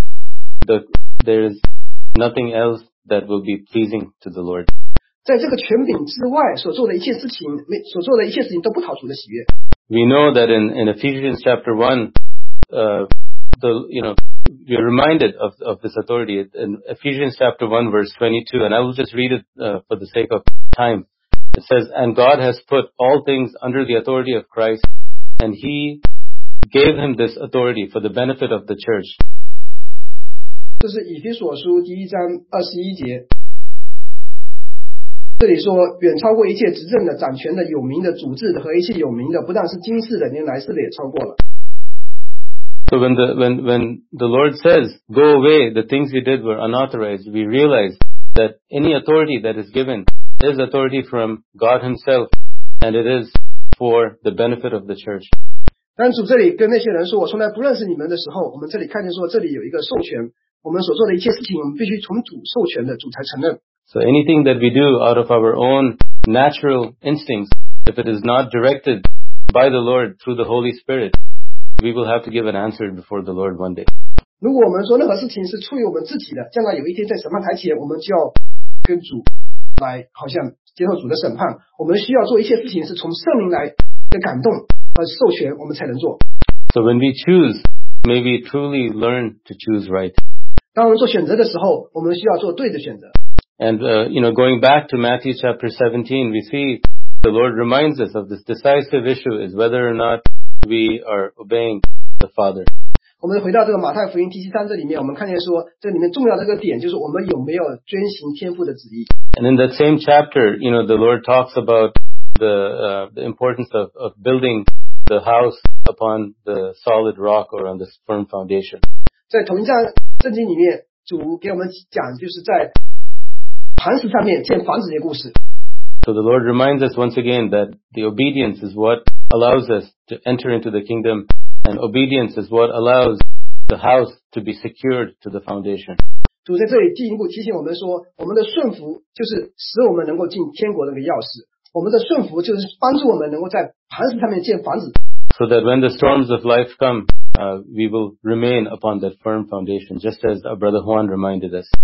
the, there is nothing else that will be pleasing to the Lord. 在这个权柄之外所做的一切事情，没所做的一切事情都不讨主的喜悦。 We know that in, in Ephesians chapter one, uh, the, you know, we're reminded of, of this authority in Ephesians chapter one verse twenty-two, and I will just read it uh, for the sake of time. It says, and God has put all things under the authority of Christ, and he gave him this authority for the benefit of the church. 这是以弗所书第一章二十一节，这里说，远超过一切执政的、掌权的、有名的、主治的和一切有名的，不但是今世的，连来世的也超过了。 So when the when when the Lord says, "Go away, the things you did were unauthorized," we realize that any authority that is given is authority from God Himself, and it is for the benefit of the church. 当主这里跟那些人说，我从来不认识你们的时候，我们这里看见说，这里有一个授权，我们所做的一切事情，我们必须从主授权的，主才承认。 So anything that we do out of our own natural instincts, if it is not directed by the Lord through the Holy Spirit, we will have to give an answer before the Lord one day. 如果我们说任何事情是出于我们自己的，将来有一天在审判台前，我们就要跟主来，好像接受主的审判。我们需要做一切事情是从圣灵来的感动和授权，我们才能做。 So when we choose, may we truly learn to choose right. 当我们做选择的时候，我们需要做对的选择。 And, uh, you know, going back to Matthew chapter seventeen, we see the Lord reminds us of this decisive issue is whether or not we are obeying the Father. 我们回到这个马太福音第七章这里面，我们看见说，这里面重要的这个点就是我们有没有遵行天父的旨意。 And in that same chapter, you know, the Lord talks about the, uh, the importance of, of building the house upon the solid rock or on this firm foundation. 在同一章圣经里面，主给我们讲，就是在磐石上面建房子的故事。 So the Lord reminds us once again that the obedience is what allows us to enter into the kingdom, and obedience is what allows the house to be secured to the foundation. 主在这里进一步提醒我们说，我们的顺服就是使我们能够进天国的那个钥匙，我们的顺服就是帮助我们能够在磐石上面建房子。 So that when the storms of life come, uh, we will remain upon that firm foundation, just as our brother Juan reminded us.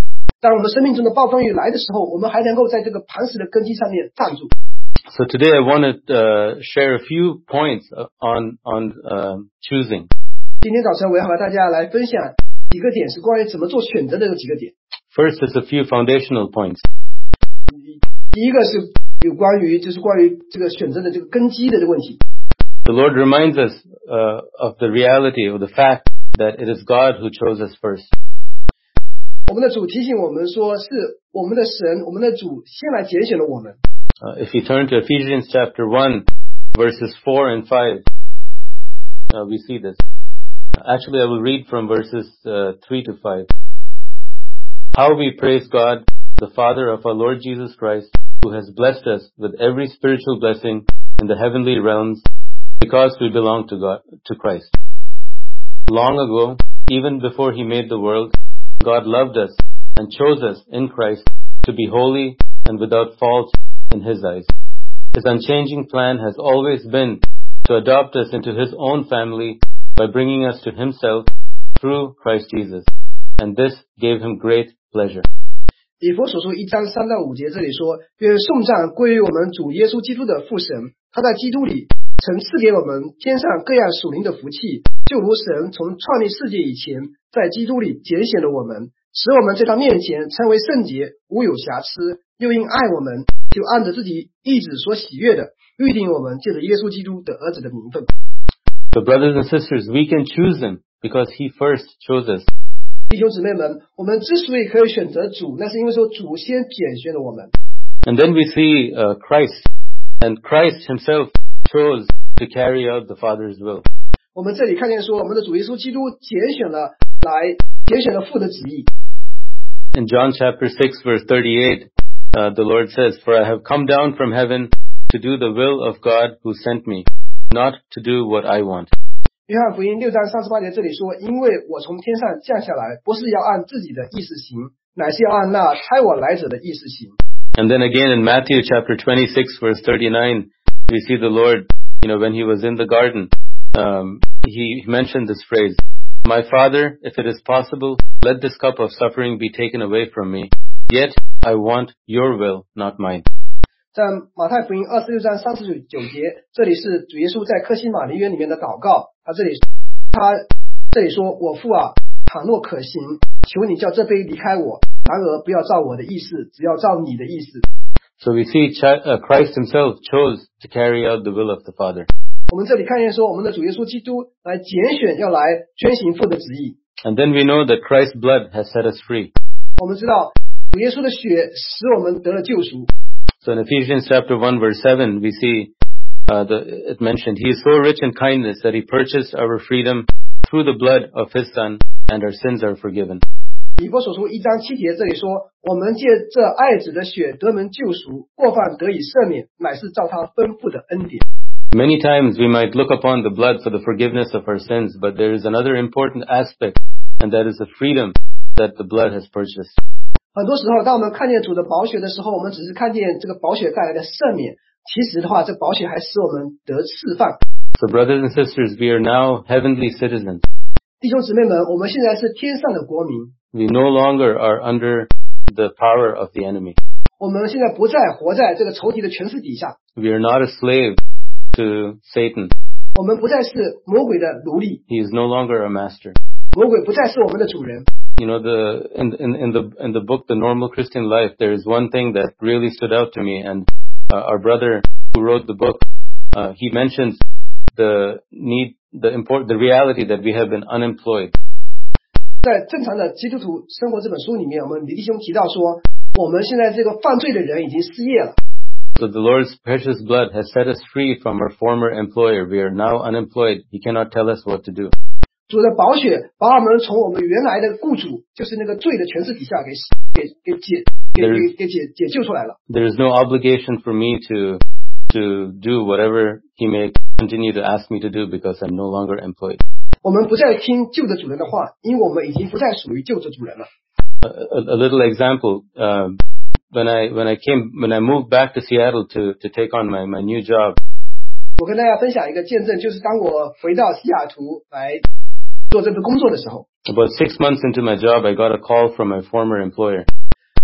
当我们生命中的暴风雨来的时候，我们还能够在这个磐石的根基上面站住。 So today I want to uh, share a few points on on uh, choosing. 今天早晨我要和大家来分享几个点，是关于怎么做选择的这几个点。 First is a few foundational points. 第一个是有关于就是关于这个选择的这个根基的这个问题。 The Lord reminds us uh, of the reality or the fact that it is God who chose us first. 我们的主提醒我们说，是我们的神，我们的主先来拣选了我们。 Uh, if you turn to Ephesians chapter one, verses four and five, uh, we see this. Actually, I will read from verses uh, three to five. How we praise God, the Father of our Lord Jesus Christ, who has blessed us with every spiritual blessing in the heavenly realms, because we belong to God, to Christ. Long ago, even before He made the world, God loved us and chose us in Christ to be holy and without fault in His eyes. His unchanging plan has always been to adopt us into His own family by bringing us to Himself through Christ Jesus. And this gave Him great pleasure. 以弗所书一章三到五节这里说，愿颂赞归于我们主耶稣基督的父神，他在基督里曾赐给我们天上各样属灵的福气，就如神从创立世界以前，在基督里拣选了我们，使我们在他面前称为圣洁，无有瑕疵，又因爱我们，就按着自己意志所喜悦的，预定我们借着耶稣基督的儿子的名分。 So brothers and sisters, we can choose Him because He first chose us. 弟兄姊妹们，我们之所以可以选择主，那是因为说主先拣选了我们。 And then we see uh, Christ, and Christ Himself chose to carry out the Father's will. 我们这里看见说，我们的主耶稣基督拣选了来拣选了父的旨意。 In John chapter six, verse thirty-eight, uh, the Lord says, "For I have come down from heaven to do the will of God who sent me, not to do what I want." 约翰福音六章三十八节这里说，因为我从天上降下来，不是要按自己的意思行，乃是要按那差我来者的意思行。 And then again in Matthew chapter twenty-six, verse thirty-nine, we see the Lord, you know, when He was in the garden, um, He mentioned this phrase, "My Father, if it is possible, let this cup of suffering be taken away from me. Yet I want your will, not mine." 在马太福音二十六章三十九节，这里是主耶稣在客西马尼园里面的祷告。他这里他这里说，我父啊，倘若可行，求你叫这杯离开我，然而不要照我的意思，只要照你的意思。 So we see Christ Himself chose to carry out the will of the Father. 我们这里看见说，我们的主耶稣基督来拣选，要来遵行父的旨意。 And then we know that Christ's blood has set us free. 我们知道主耶稣的血使我们得了救赎。 So in Ephesians chapter one, verse seven, we see uh, the, it mentioned, He is so rich in kindness that He purchased our freedom through the blood of His Son, and our sins are forgiven. 以弗所书一章七节这里说，我们借这爱子的血得蒙救赎，过犯得以赦免，乃是照他吩咐的恩典。 Many times we might look upon the blood for the forgiveness of our sins, but there is another important aspect, and that is the freedom that the blood has purchased. 很多时候，当我们看见主的宝血的时候，我们只是看见这个宝血带来的赦免，其实的话，这宝血还使我们得释放。 So brothers and sisters, we are now heavenly citizens. 弟兄姊妹们，我们现在是天上的国民。 We no longer are under the power of the enemy. 我们现在不再活在这个仇敌的权势底下。 We are not a slave to Satan. 我们不再是魔鬼的奴隶。 He is no longer a master. 魔鬼不再是我们的主人。 You know, the in, in in the in the book The Normal Christian Life, there is one thing that really stood out to me, and uh, our brother who wrote the book, uh, he mentions the need, the import, the reality that we have been unemployed. 在正常的基督徒生活这本书里面，我们李弟兄提到说，我们现在这个犯罪的人已经失业了。 So the Lord's precious blood has set us free from our former employer. We are now unemployed. He cannot tell us what to do. 主的宝血把我们从我们原来的雇主，就是那个罪的权势底下给给给解给给给解解救出来了。 There is no obligation for me to to do whatever He may continue to ask me to do because I'm no longer employed. 我们不再听旧的主人的话，因为我们已经不再属于旧的主人了。 A, a, a little example. Uh, when I when I came when I moved back to Seattle to to take on my my new job. 我跟大家分享一个见证，就是当我回到西雅图来做这份工作的时候。 About six months into my job, I got a call from my former employer.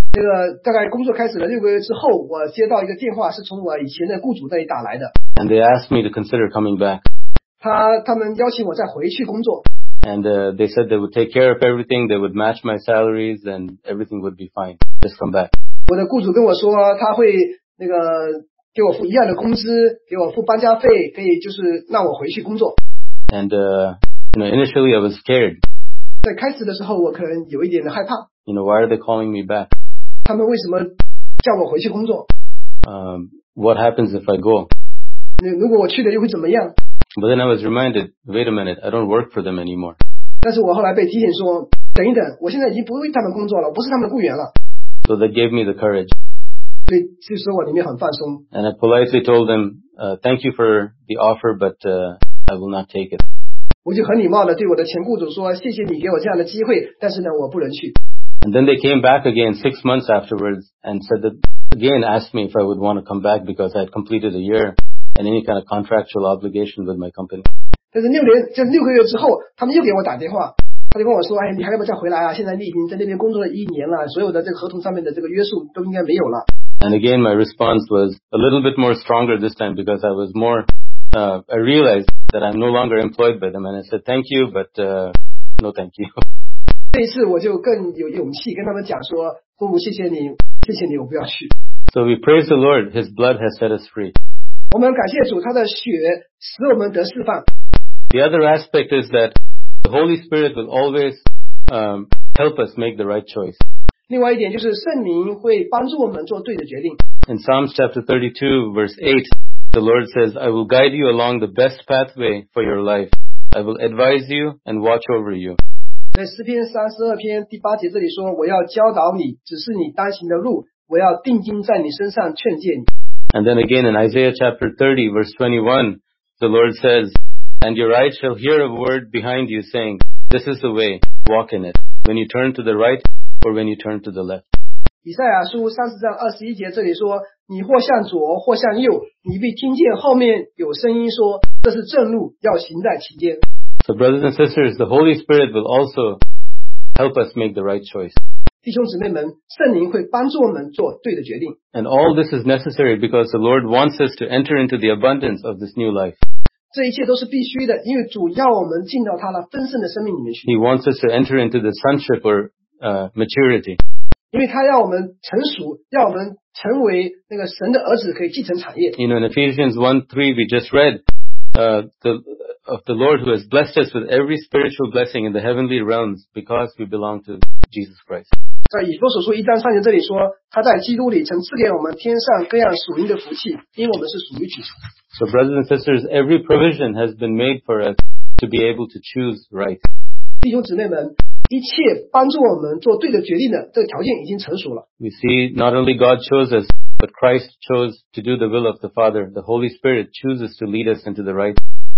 这个大概工作开始了六个月之后，我接到一个电话，是从我以前的雇主那里打来的。 And they asked me to consider coming back. 他他们邀请我再回去工作。 And uh, they said they would take care of everything, they would match my salaries, and everything would be fine. Just come back. 我的雇主跟我说，他会那个给我付一样的工资，给我付搬家费，可以就是让我回去工作。 And uh, you know, initially I was scared. 在开始的时候，我可能有一点的害怕。 You know, why are they calling me back? 他们为什么叫我回去工作？ Um, what happens if I go? 那如果我去了又会怎么样？ But then I was reminded, wait a minute, I don't work for them anymore. 但是我后来被提醒说，等一等，我现在已经不为他们工作了，不是他们的雇员了。 So that gave me the courage. 所以这时候我里面很放松。 And I politely told them, uh, thank you for the offer, but uh, I will not take it. 我就很礼貌的对我的前雇主说，谢谢你给我这样的机会，但是呢，我不能去。 And then they came back again six months afterwards and said that, again asked me if I would want to come back because I had completed a year and any kind of contractual obligation with my company. 但是六年，就六个月之后，他们又给我打电话，他就跟我说，哎，你还要不要再回来啊？现在你已经在那边工作了一年了，所有的这个合同上面的这个约束都应该没有了。 And again, my response was a little bit more stronger this time because I was more, uh, I realized that I'm no longer employed by them. And I said, thank you, but uh, no thank you. 这一次我就更有勇气跟他们讲说，不，谢谢你，谢谢你，我不要去。 So we praise the Lord. His blood has set us free. 我们感谢主，他的血使我们得释放。 The other aspect is that the Holy Spirit will always um, help us make the right choice. 另外一点就是圣灵会帮助我们做对的决定。 In Psalms chapter thirty-two, verse eight, the Lord says, I will guide you along the best pathway for your life. I will advise you and watch over you. 在诗篇三十二篇第八节这里说，我要教导你，指示你当行的路，我要定睛在你身上劝诫你。 And then again in Isaiah chapter thirty, verse twenty-one, the Lord says, And your eyes shall hear a word behind you saying, This is the way, walk in it, when you turn to the right or when you turn to the left. 以赛亚书三十章二十一节这里说，你或向左或向右，你必听见后面有声音说，这是正路，要行在其间。 So brothers and sisters, the Holy Spirit will also help us make the right choice. 弟兄姊妹们，圣灵会帮助我们做对的决定。 And all this is necessary because the Lord wants us to enter into the abundance of this new life. 这一切都是必须的，因为主要我们进到他的丰盛的生命里面去。 He wants us to enter into the sonship or uh, maturity. 因为他要我们成熟，要我们成为那个神的儿子，可以继承产业。 You know, in Ephesians one three, we just read uh, the, of the Lord who has blessed us with every spiritual blessing in the heavenly realms because we belong to Jesus Christ. 在以弗所书一章三节这里说，他在基督里曾赐给我们天上各样属灵的福气，因为我们是属于主。 So brothers and sisters, every provision has been made for us to be able to choose right. 弟兄姊妹们，一切帮助我们做对的决定的这个条件已经成熟了。 We see not only God chose us, but Christ chose to do the will of the Father. The Holy Spirit chooses to lead us into the right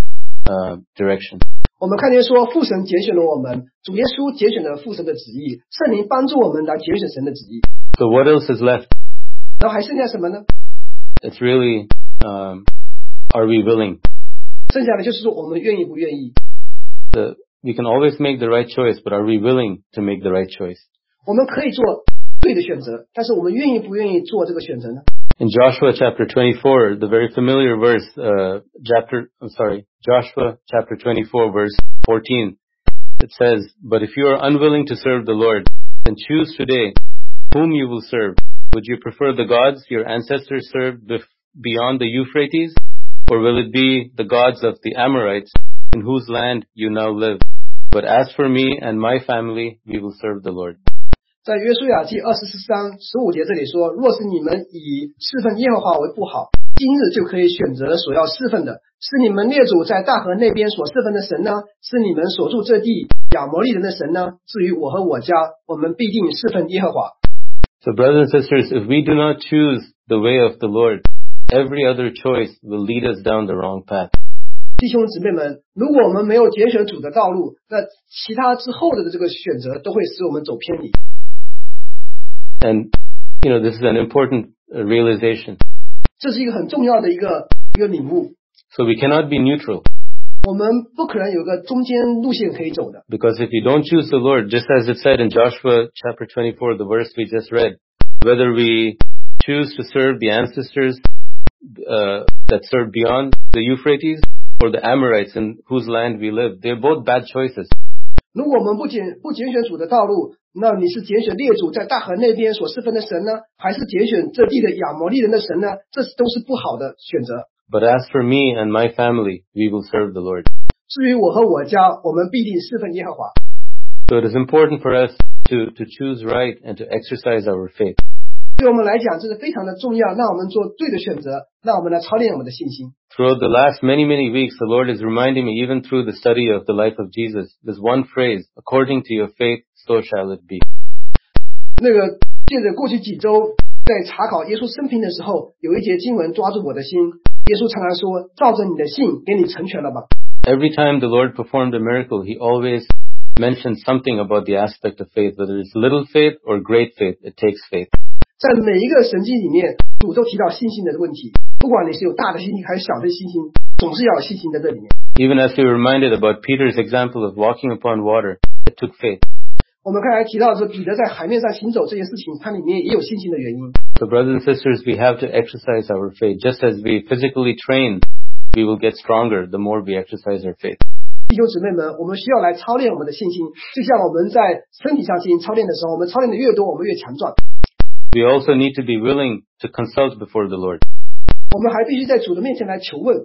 uh, direction. 我们看见说，父神拣选了我们，主耶稣拣选了父神的旨意，圣灵帮助我们来拣选神的旨意。 So what else is left? 然后还剩下什么呢？ It's really, um, are we willing? 剩下的就是说，我们愿意不愿意？ The, we can always make the right choice, but are we willing to make the right choice? 我们可以做对的选择，但是我们愿意不愿意做这个选择呢？ In Joshua chapter twenty-four, the very familiar verse, uh, chapter, I'm sorry, Joshua chapter twenty-four, verse fourteen, it says, But if you are unwilling to serve the Lord, then choose today whom you will serve. Would you prefer the gods your ancestors served bef- beyond the Euphrates? Or will it be the gods of the Amorites in whose land you now live? But as for me and my family, we will serve the Lord. 在约书亚记二十四章十五节这里说，若是你们以侍奉耶和华为不好，今日就可以选择所要侍奉的，是你们列祖在大河那边所侍奉的神呢，是你们所住这地亚摩利人的神呢？至于我和我家，我们必定侍奉耶和华。 So brothers and sisters, if we do not choose the way of the Lord, every other choice will lead us down the wrong path. 弟兄姊妹们，如果我们没有拣选主的道路，那其他之后的这个选择都会使我们走偏离。 And, you know, this is an important uh, realization. 这是一个很重要的一个一个领悟。 So we cannot be neutral. 我们不可能有个中间路线可以走的。 Because if you don't choose the Lord, just as it said in Joshua chapter twenty-four, the verse we just read, whether we choose to serve the ancestors uh, that served beyond the Euphrates or the Amorites in whose land we live. They're both bad choices. 如果我们不拣不拣选主的道路，那你是拣选列祖在大河那边所侍奉的神呢，还是拣选这地的亚摩利人的神呢？这都是不好的选择。 But as for me and my family, we will serve the Lord. 至于我和我家，我们必定侍奉耶和华。 So it is important for us to, to choose right and to exercise our faith. 对我们来讲，这是非常的重要。让我们做对的选择，让我们来操练我们的信心。 Throughout the last many, many weeks, the Lord is reminding me, even through the study of the life of Jesus, this one phrase, according to your faith, so shall it be. 那个借着过去几周在查考耶稣生平的时候，有一节经文抓住我的心。耶稣常常说：“照着你的信，给你成全了吧。” Every time the Lord performed a miracle, He always mentioned something about the aspect of faith, whether it's little faith or great faith, it takes faith. 在每一个神迹里面，主都提到信心的问题。不管你是有大的信心还是小的信心，总是要有信心在这里面。 Even as we were reminded about Peter's example of walking upon water, it took faith. 我们刚才提到说，彼得在海面上行走这件事情，它里面也有信心的原因。 So brothers and sisters, we have to exercise our faith. Just as we physically train, we will get stronger the more we exercise our faith. 弟兄姊妹们，我们需要来操练我们的信心，就像我们在身体上进行操练的时候，我们操练的越多，我们越强壮。 We also need to be willing to consult before the Lord. 我们还必须在主的面前来求问。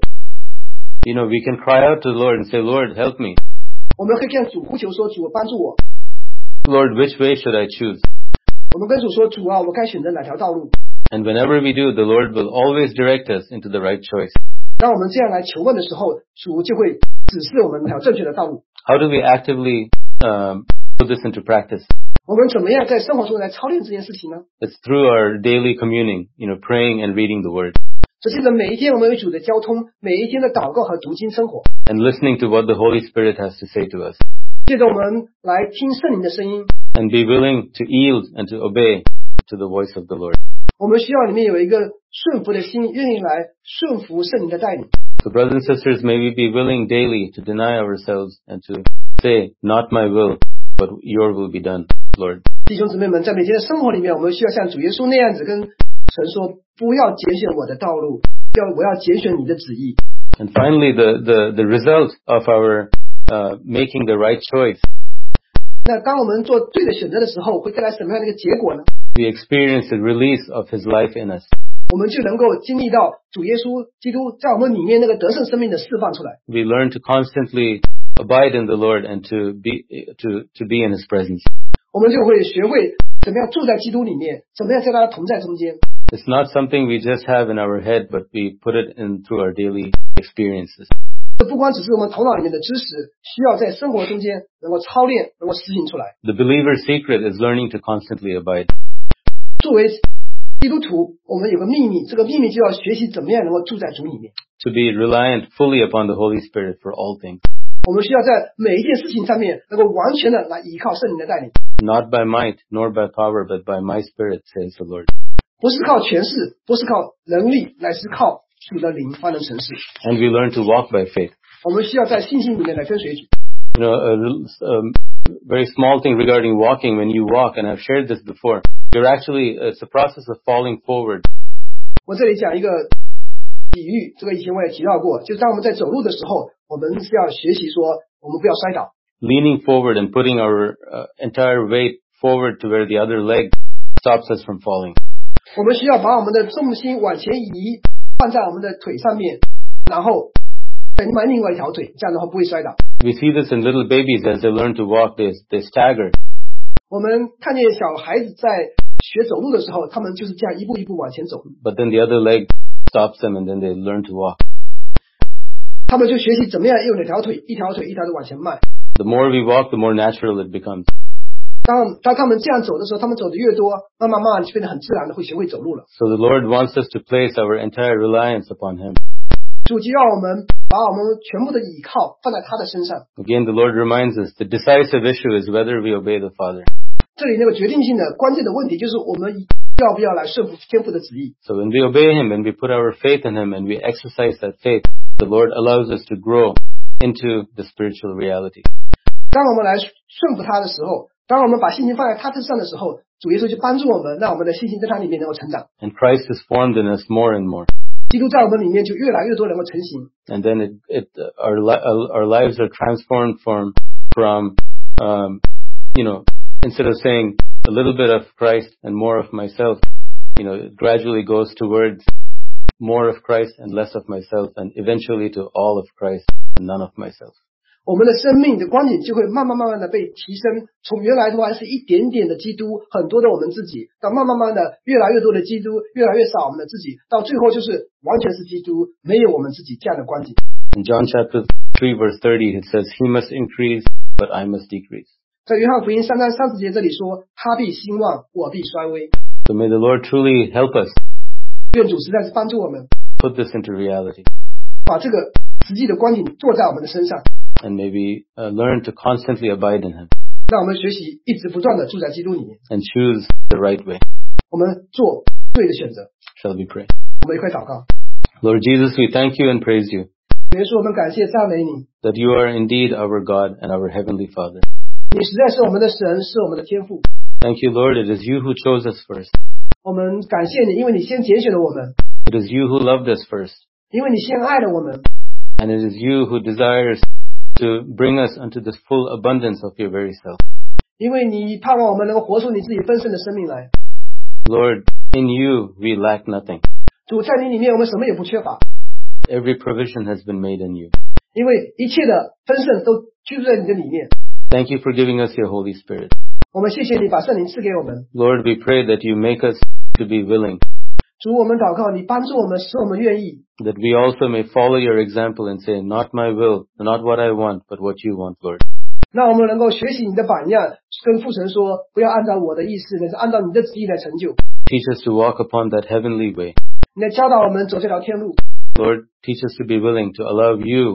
You know, we can cry out to the Lord and say, Lord, help me. 我们可以向主呼求说：“主，帮助我。” Lord, which way should I choose? 我们跟主说：“主啊，我该选择哪条道路？” And whenever we do, the Lord will always direct us into the right choice. 当我们这样来求问的时候，主就会指示我们那条正确的道路。 How do we actively um, put this into practice? 我们怎么样在生活中来操练这件事情呢？ It's through our daily communing, you know, praying and reading the Word. 这借着每一天我们与主的交通，每一天的祷告和读经生活， And listening to what the Holy Spirit has to say to us. 借着我们来听圣灵的声音， And be willing to yield and to obey to the voice of the Lord. 我们需要里面有一个顺服的心，愿意来顺服圣灵的带领。 So brothers and sisters, may we be willing daily to deny ourselves and to say, not my will, but your will be done, Lord. 弟兄姊妹们，在每天的生活里面，我们需要像主耶稣那样子跟神说：“不要拣选我的道路，要我要拣选你的旨意。” And finally, the, the, the result of our uh, making the right choice, 那当我们做对的选择的时候，会带来什么样的一个结果呢？ we experience the release of His life in us. 我们就能够经历到主耶稣基督在我们里面那个得胜生命的释放出来。 We learn to constantly abide in the Lord and to be, to, to be in His presence. 我们就会学会怎么样住在基督里面，怎么样在他的同在中间。 It's not something we just have in our head, but we put it in through our daily experiences. 这不光只是我们头脑里面的知识，需要在生活中间能够操练，能够实行出来。 The believer's secret is learning to constantly abide. 作为基督徒，我们有个秘密，这个秘密就要学习怎么样能够住在主里面。 To be reliant fully upon the Holy Spirit for all things. 我们需要在每一件事情上面能够完全的来依靠圣灵的带领， Not by might, nor by power, but by my Spirit, says the Lord. 不是靠权势，不是靠能力，乃是靠主的灵方能成事。 And we learn to walk by faith. 我们需要在信心里面来跟随主。 You know, a little, um, very small thing regarding walking. When you walk, and I've shared this before, you're actually, it's a process of falling forward. 我这里讲一个比喻，这个以前我也提到过，就是当我们在走路的时候，我们是要学习说，我们不要摔倒。 Leaning forward and putting our uh, entire weight forward to where the other leg stops us from falling. 我们需要把我们的重心往前移，放在我们的腿上面，然后再迈另外一条腿，这样的话不会摔倒。 We see this in little babies as they learn to walk, they, they stagger. 我们看见小孩子在学走路的时候，他们就是这样一步一步往前走， But then the other leg stops them and then they learn to walk. 他们就学习怎么样用两条腿，一条腿一条腿往前迈。 The more we walk, the more natural it becomes. 当当他们这样走的时候，他们走的越多，慢慢慢慢就变得很自然的会学会走路了。 So the Lord wants us to place our entire reliance upon Him. 主就要我们把我们全部的倚靠放在他的身上。 Again, the Lord reminds us the decisive issue is whether we obey the Father. 这里那个决定性的关键的问题就是我们要不要来顺服天父的旨意。 So when we obey Him and we put our faith in Him and we exercise that faith, the Lord allows us to grow into the spiritual reality. 当我们来顺服他的时候， 当我们把信心放在他身上的时候，主耶稣就帮助我们，让我们的信心在他里面能够成长。 And Christ is formed in us more and more. 基督在我们里面就越来越多能够成型。 And then it, it our li- our lives are transformed from from um, you know, instead of saying a little bit of Christ and more of myself, you know, it gradually goes towards more of Christ and less of myself, and eventually to all of Christ and none of myself. 我们的生命的光景就会慢慢慢慢的被提升，从原来的话是一点点的基督，很多的我们自己，到慢慢慢的越来越多的基督，越来越少我们的自己，到最后就是完全是基督，没有我们自己这样的光景。 In John chapter three verse thirty, it says, He must increase, but I must decrease. 在约翰福音三章三十节这里说，他必兴旺，我必衰微。 So may the Lord truly help us 愿主实在是帮助我们， put this into reality, 把这个实际的光景做在我们的身上， and maybe uh, learn to constantly abide in Him 让我们学习一直不断的住在基督里面， and choose the right way. 我们做对的选择。 Shall we pray? 我们一块祷告。 Lord Jesus, we thank you and praise you 耶稣，我们感谢赞美你， that you are indeed our God and our Heavenly Father. 你实在是我们的神，是我们的天父。 Thank you, Lord, it is you who chose us first. 我们感谢你，因为你先拣选了我们， It is you who loved us first. 因为你先爱了我们， And it is you who desires to bring us unto this full abundance of your very self. 因为你盼望我们能够活出你自己丰盛的生命来。 Lord, in you we lack nothing. 主，在你里面我们什么也不缺乏， Every provision has been made in you. 因为一切的丰盛都居住在你的里面。 Thank you for giving us your Holy Spirit. 我们谢谢你把圣灵赐给我们。 Lord, we pray that you make us to be willing, 主，我们祷告，你帮助我们，使我们愿意， that we also may follow your example and say, not my will, not what I want, but what you want, Lord. 让我们能够学习你的榜样，跟父神说，不要按照我的意思，但是按照你的旨意来成就。 Teach us to walk upon that heavenly way. 你来教导我们走这条天路。 Lord, teach us to be willing to allow you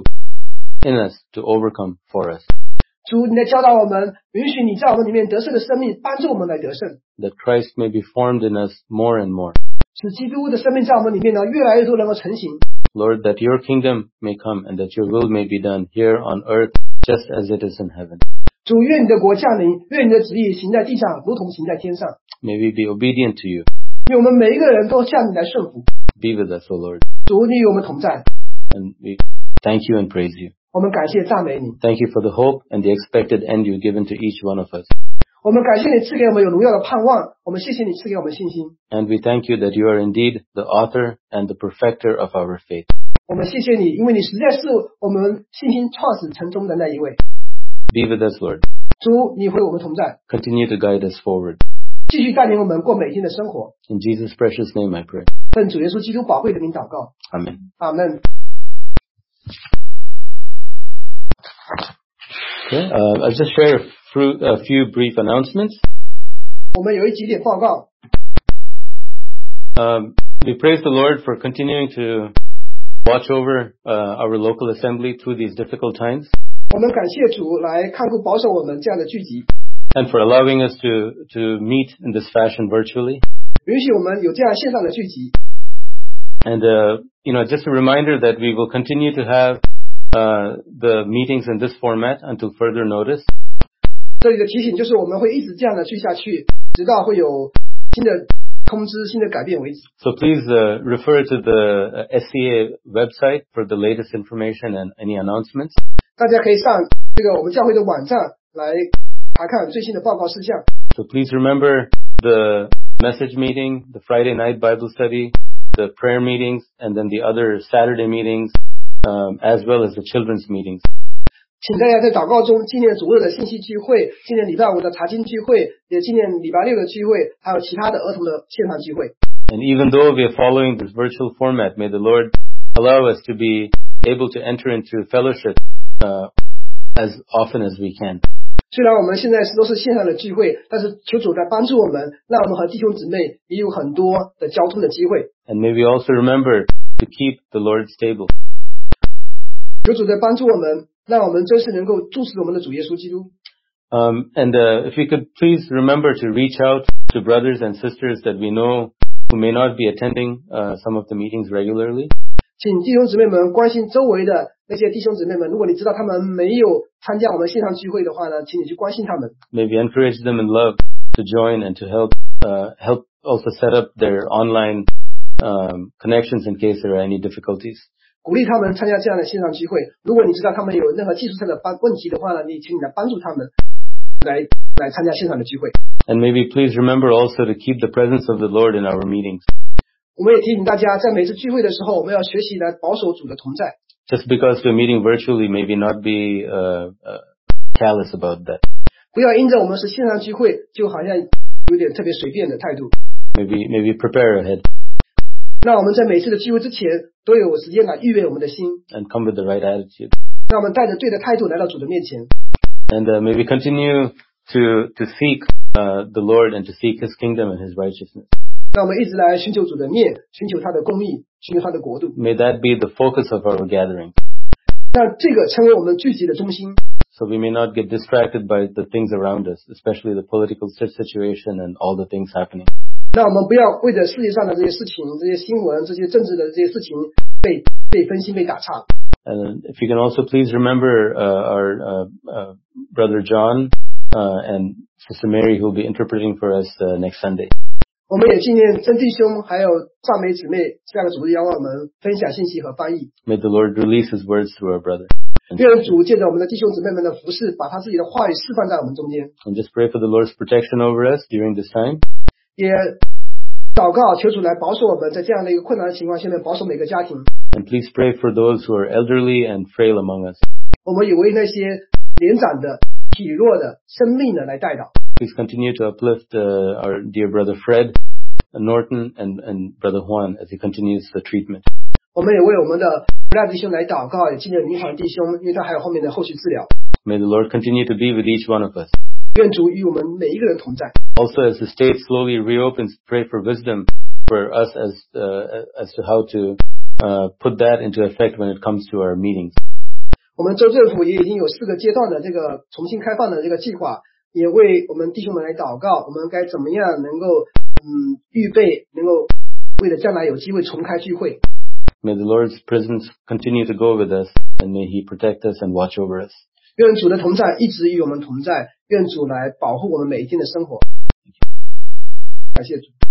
in us to overcome for us, 主，你来教导我们，允许你在我们里面得胜的生命，帮助我们来得胜， that Christ may be formed in us more and more. 使基督的生命在我们里面呢越来越多能够成型。 Lord, that your kingdom may come and that your will may be done here on earth just as it is in heaven. 主，愿你的国降临，愿你的旨意行在地上，如同行在天上。 May we be obedient to you. 愿我们每一个人都向你来顺服。 Be with us, O Lord. 主，你与我们同在， And we thank you and praise you. 我们感谢赞美你。 Thank you for the hope and the expected end you've given to each one of us. 我们感谢你赐给我们有荣耀的盼望，我们谢谢你赐给我们信心。 And we thank you that you are indeed the author and the perfecter of our faith. 我们谢谢你，因为你实在是我们信心创始成终的那一位。 Be with us, Lord. 主，你与我们同在， Continue to guide us forward. 继续带领我们过每天的生活。 In Jesus' precious name I pray. 奉主耶稣基督宝贵的名祷告， Amen. 阿门。 Okay, uh, I'll just share a few, a few brief announcements. 我们有一几点报告。 Um, we praise the Lord for continuing to watch over uh, our local assembly through these difficult times, 我们感谢主来看顾保守我们这样的聚集， and for allowing us to, to meet in this fashion virtually. 允许我们有这样线上的聚集。 And, uh, you know, just a reminder that we will continue to have uh, the meetings in this format until further notice. 这里的提醒就是我们会一直这样的去下去，直到会有新的通知、新的改变为止。 So please uh, refer to the uh, S C A website for the latest information and any announcements. 大家可以上这个我们教会的网站来查看最新的报告事项。 So please remember the message meeting, the Friday night Bible study, the prayer meetings, and then the other Saturday meetings, um, as well as the children's meetings. 请大家在祷告中纪念主日的信息聚会，纪念礼拜五的查经聚会，也纪念礼拜六的聚会，还有其他的儿童的线上聚会。 And even though we are following this virtual format, may the Lord allow us to be able to enter into fellowship uh, as often as we can. 虽然我们现在是都是线上的聚会，但是求主在帮助我们，让我们和弟兄姊妹也有很多的交通的机会。 And may we also remember to keep the Lord stable. 求主在帮助我们，让我们真是能够注视我们的主耶稣基督。 Um, and uh, if we could please remember to reach out to brothers and sisters that we know who may not be attending uh, some of the meetings regularly. 请弟兄姊妹们关心周围的那些弟兄姊妹们，如果你知道他们没有参加我们线上聚会的话呢，请你去关心他们。 Maybe encourage them in love to join and to help uh, help also set up their online um, connections in case there are any difficulties. 鼓励他们参加这样的线上聚会。如果你知道他们有任何技术上的问题的话呢，你请你来帮助他们来来参加线上的聚会。 And maybe please remember also to keep the presence of the Lord in our meetings. 我们也提醒大家，在每次聚会的时候，我们要学习来保守主的同在。 Just because we're meeting virtually, maybe not be uh, uh, callous about that. 不要因着我们是线上聚会，就好像有点特别随便的态度。 Maybe maybe prepare ahead. 那我们在每次的聚会之前，都有时间来预备我们的心。 And come with the right attitude. 让我们带着对的态度来到主的面前。 And uh, maybe continue to to seek uh, the Lord and to seek His kingdom and His righteousness. 让我们一直来寻求主的面，寻求他的公义，寻求他的国度。 May that be the focus of our gathering. 让这个成为我们聚集的中心。 So we may not get distracted by the things around us, especially the political situation and all the things happening. 那我们不要为着世界上的这些事情、这些新闻、这些政治的这些事情被被分心、被打岔。 And if you can also please remember uh, our uh, uh, brother John uh, and Sister Mary, who will be interpreting for us uh, next Sunday. 我们也纪念真弟兄还有赞美姊妹下个主日邀我们分享信息和翻译。 May the Lord release His words through our brother. 愿主借着我们的弟兄姊妹们的服事，把他自己的话语释放在我们中间。 And just pray for the Lord's protection over us during this time. 也祷告求主来保守我们，在这样的一个困难的情况下面，保守每个家庭。 And please pray for those who are elderly and frail among us. 我们也为那些年长的、体弱的、生命的来代祷。 Please continue to uplift uh, our dear brother Fred Norton and, and brother Juan as he continues the treatment. 我们也为我们的弗拉弟兄来祷告，也纪念林航弟兄，因为他还有后面的后续治疗。 May the Lord continue to be with each one of us. 愿主与我们每一个人同在。 Also, as the state slowly reopens, pray for wisdom for us as uh, as to how to uh, put that into effect when it comes to our meetings. 我们州政府也已经有四个阶段的这个重新开放的这个计划，也为我们弟兄们来祷告，我们该怎么样能够嗯预备，能够为了将来有机会重开聚会。 May the Lord's presence continue to go with us, and may He protect us and watch over us. 愿主的同在一直与我们同在，愿主来保护我们每一天的生活。感谢主。